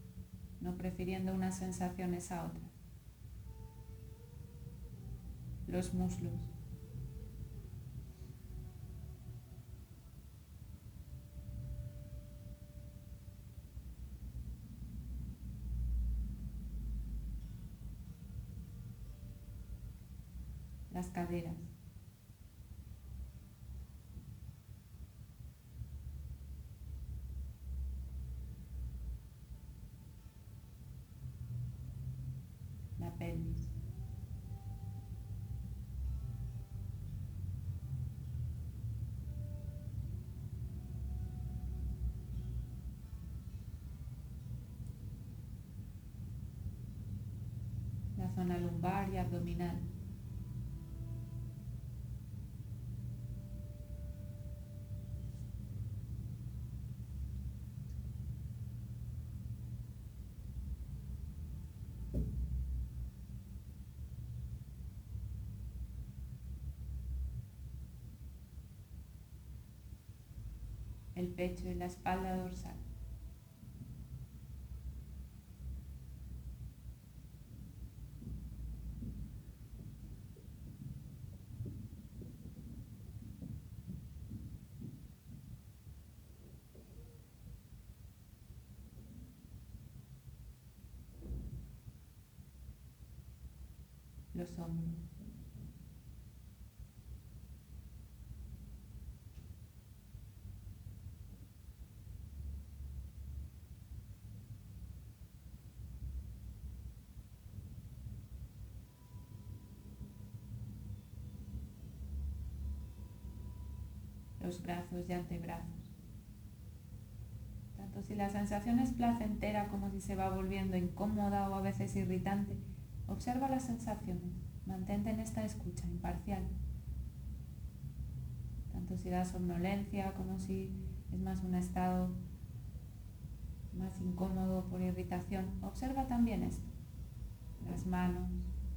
No prefiriendo unas sensaciones a otras. los muslos. Las caderas. La pelvis. La zona lumbar y abdominal. El pecho y la espalda dorsal. Los hombros. Los brazos y antebrazos. Tanto si la sensación es placentera como si se va volviendo incómoda o a veces irritante, observa las sensaciones, mantente en esta escucha imparcial. Tanto si da somnolencia como si es más un estado más incómodo por irritación, observa también esto. Las manos,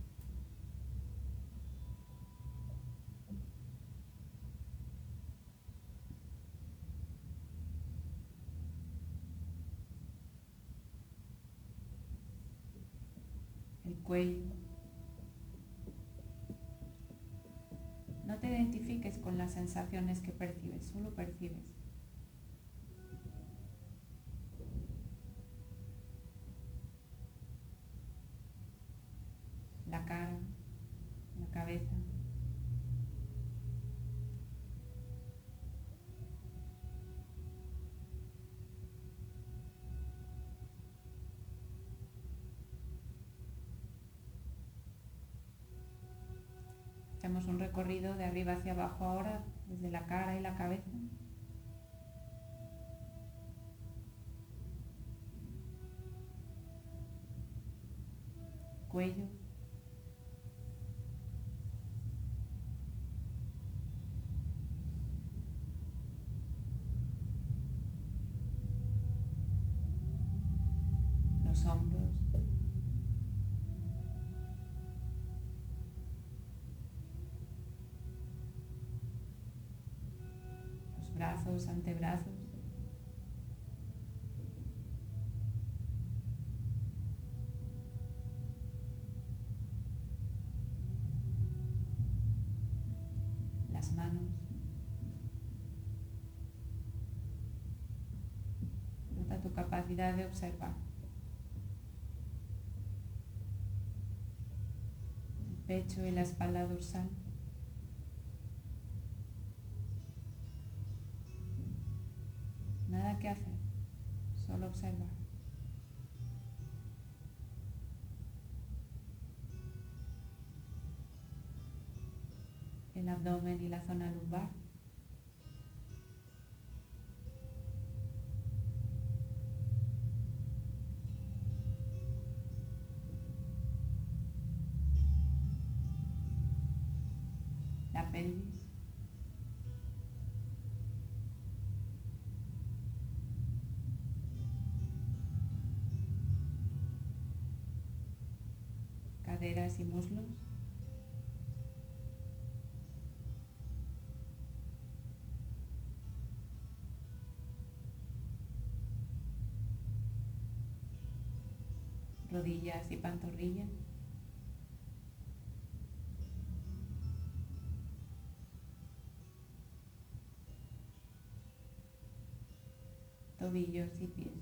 el cuello. No te identifiques con las sensaciones que percibes, solo percibes. La cara, la cabeza. Hacemos un recorrido de arriba hacia abajo ahora, desde la cara y la cabeza. Cuello. Los hombros. Los brazos, antebrazos. Las manos. Nota tu capacidad de observar. El pecho y la espalda dorsal. Nada que hacer, solo observar. El abdomen y la zona lumbar. La pelvis. Caderas y muslos. Rodillas y pantorrillas. tobillos y pies.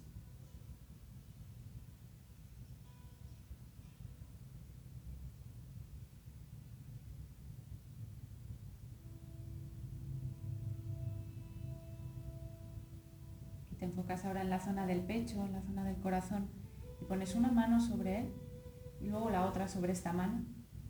Y te enfocas ahora en la zona del pecho, en la zona del corazón, y pones una mano sobre él y luego la otra sobre esta mano.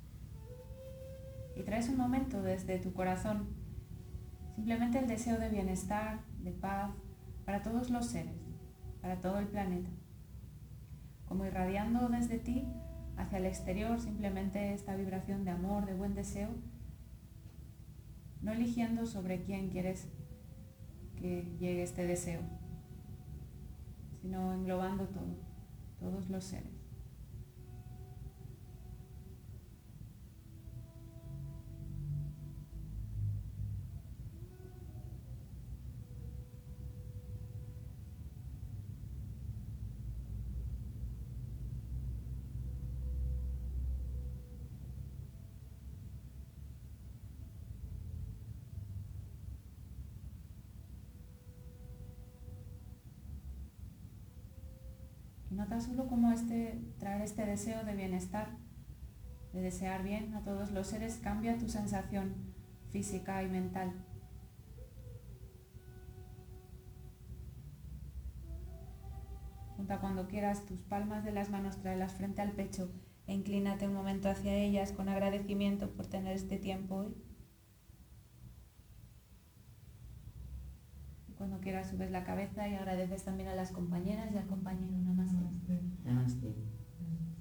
Y traes un momento desde tu corazón, simplemente el deseo de bienestar, de paz, para todos los seres, para todo el planeta. Como irradiando desde ti hacia el exterior simplemente esta vibración de amor, de buen deseo, no eligiendo sobre quién quieres que llegue este deseo, sino englobando todo, todos los seres. Y nota solo cómo traer este deseo de bienestar, de desear bien a todos los seres, cambia tu sensación física y mental. Junta cuando quieras tus palmas de las manos, tráelas frente al pecho e inclínate un momento hacia ellas con agradecimiento por tener este tiempo hoy. Cuando quieras subes la cabeza y agradeces también a las compañeras y al compañero. Namaste. Namaste.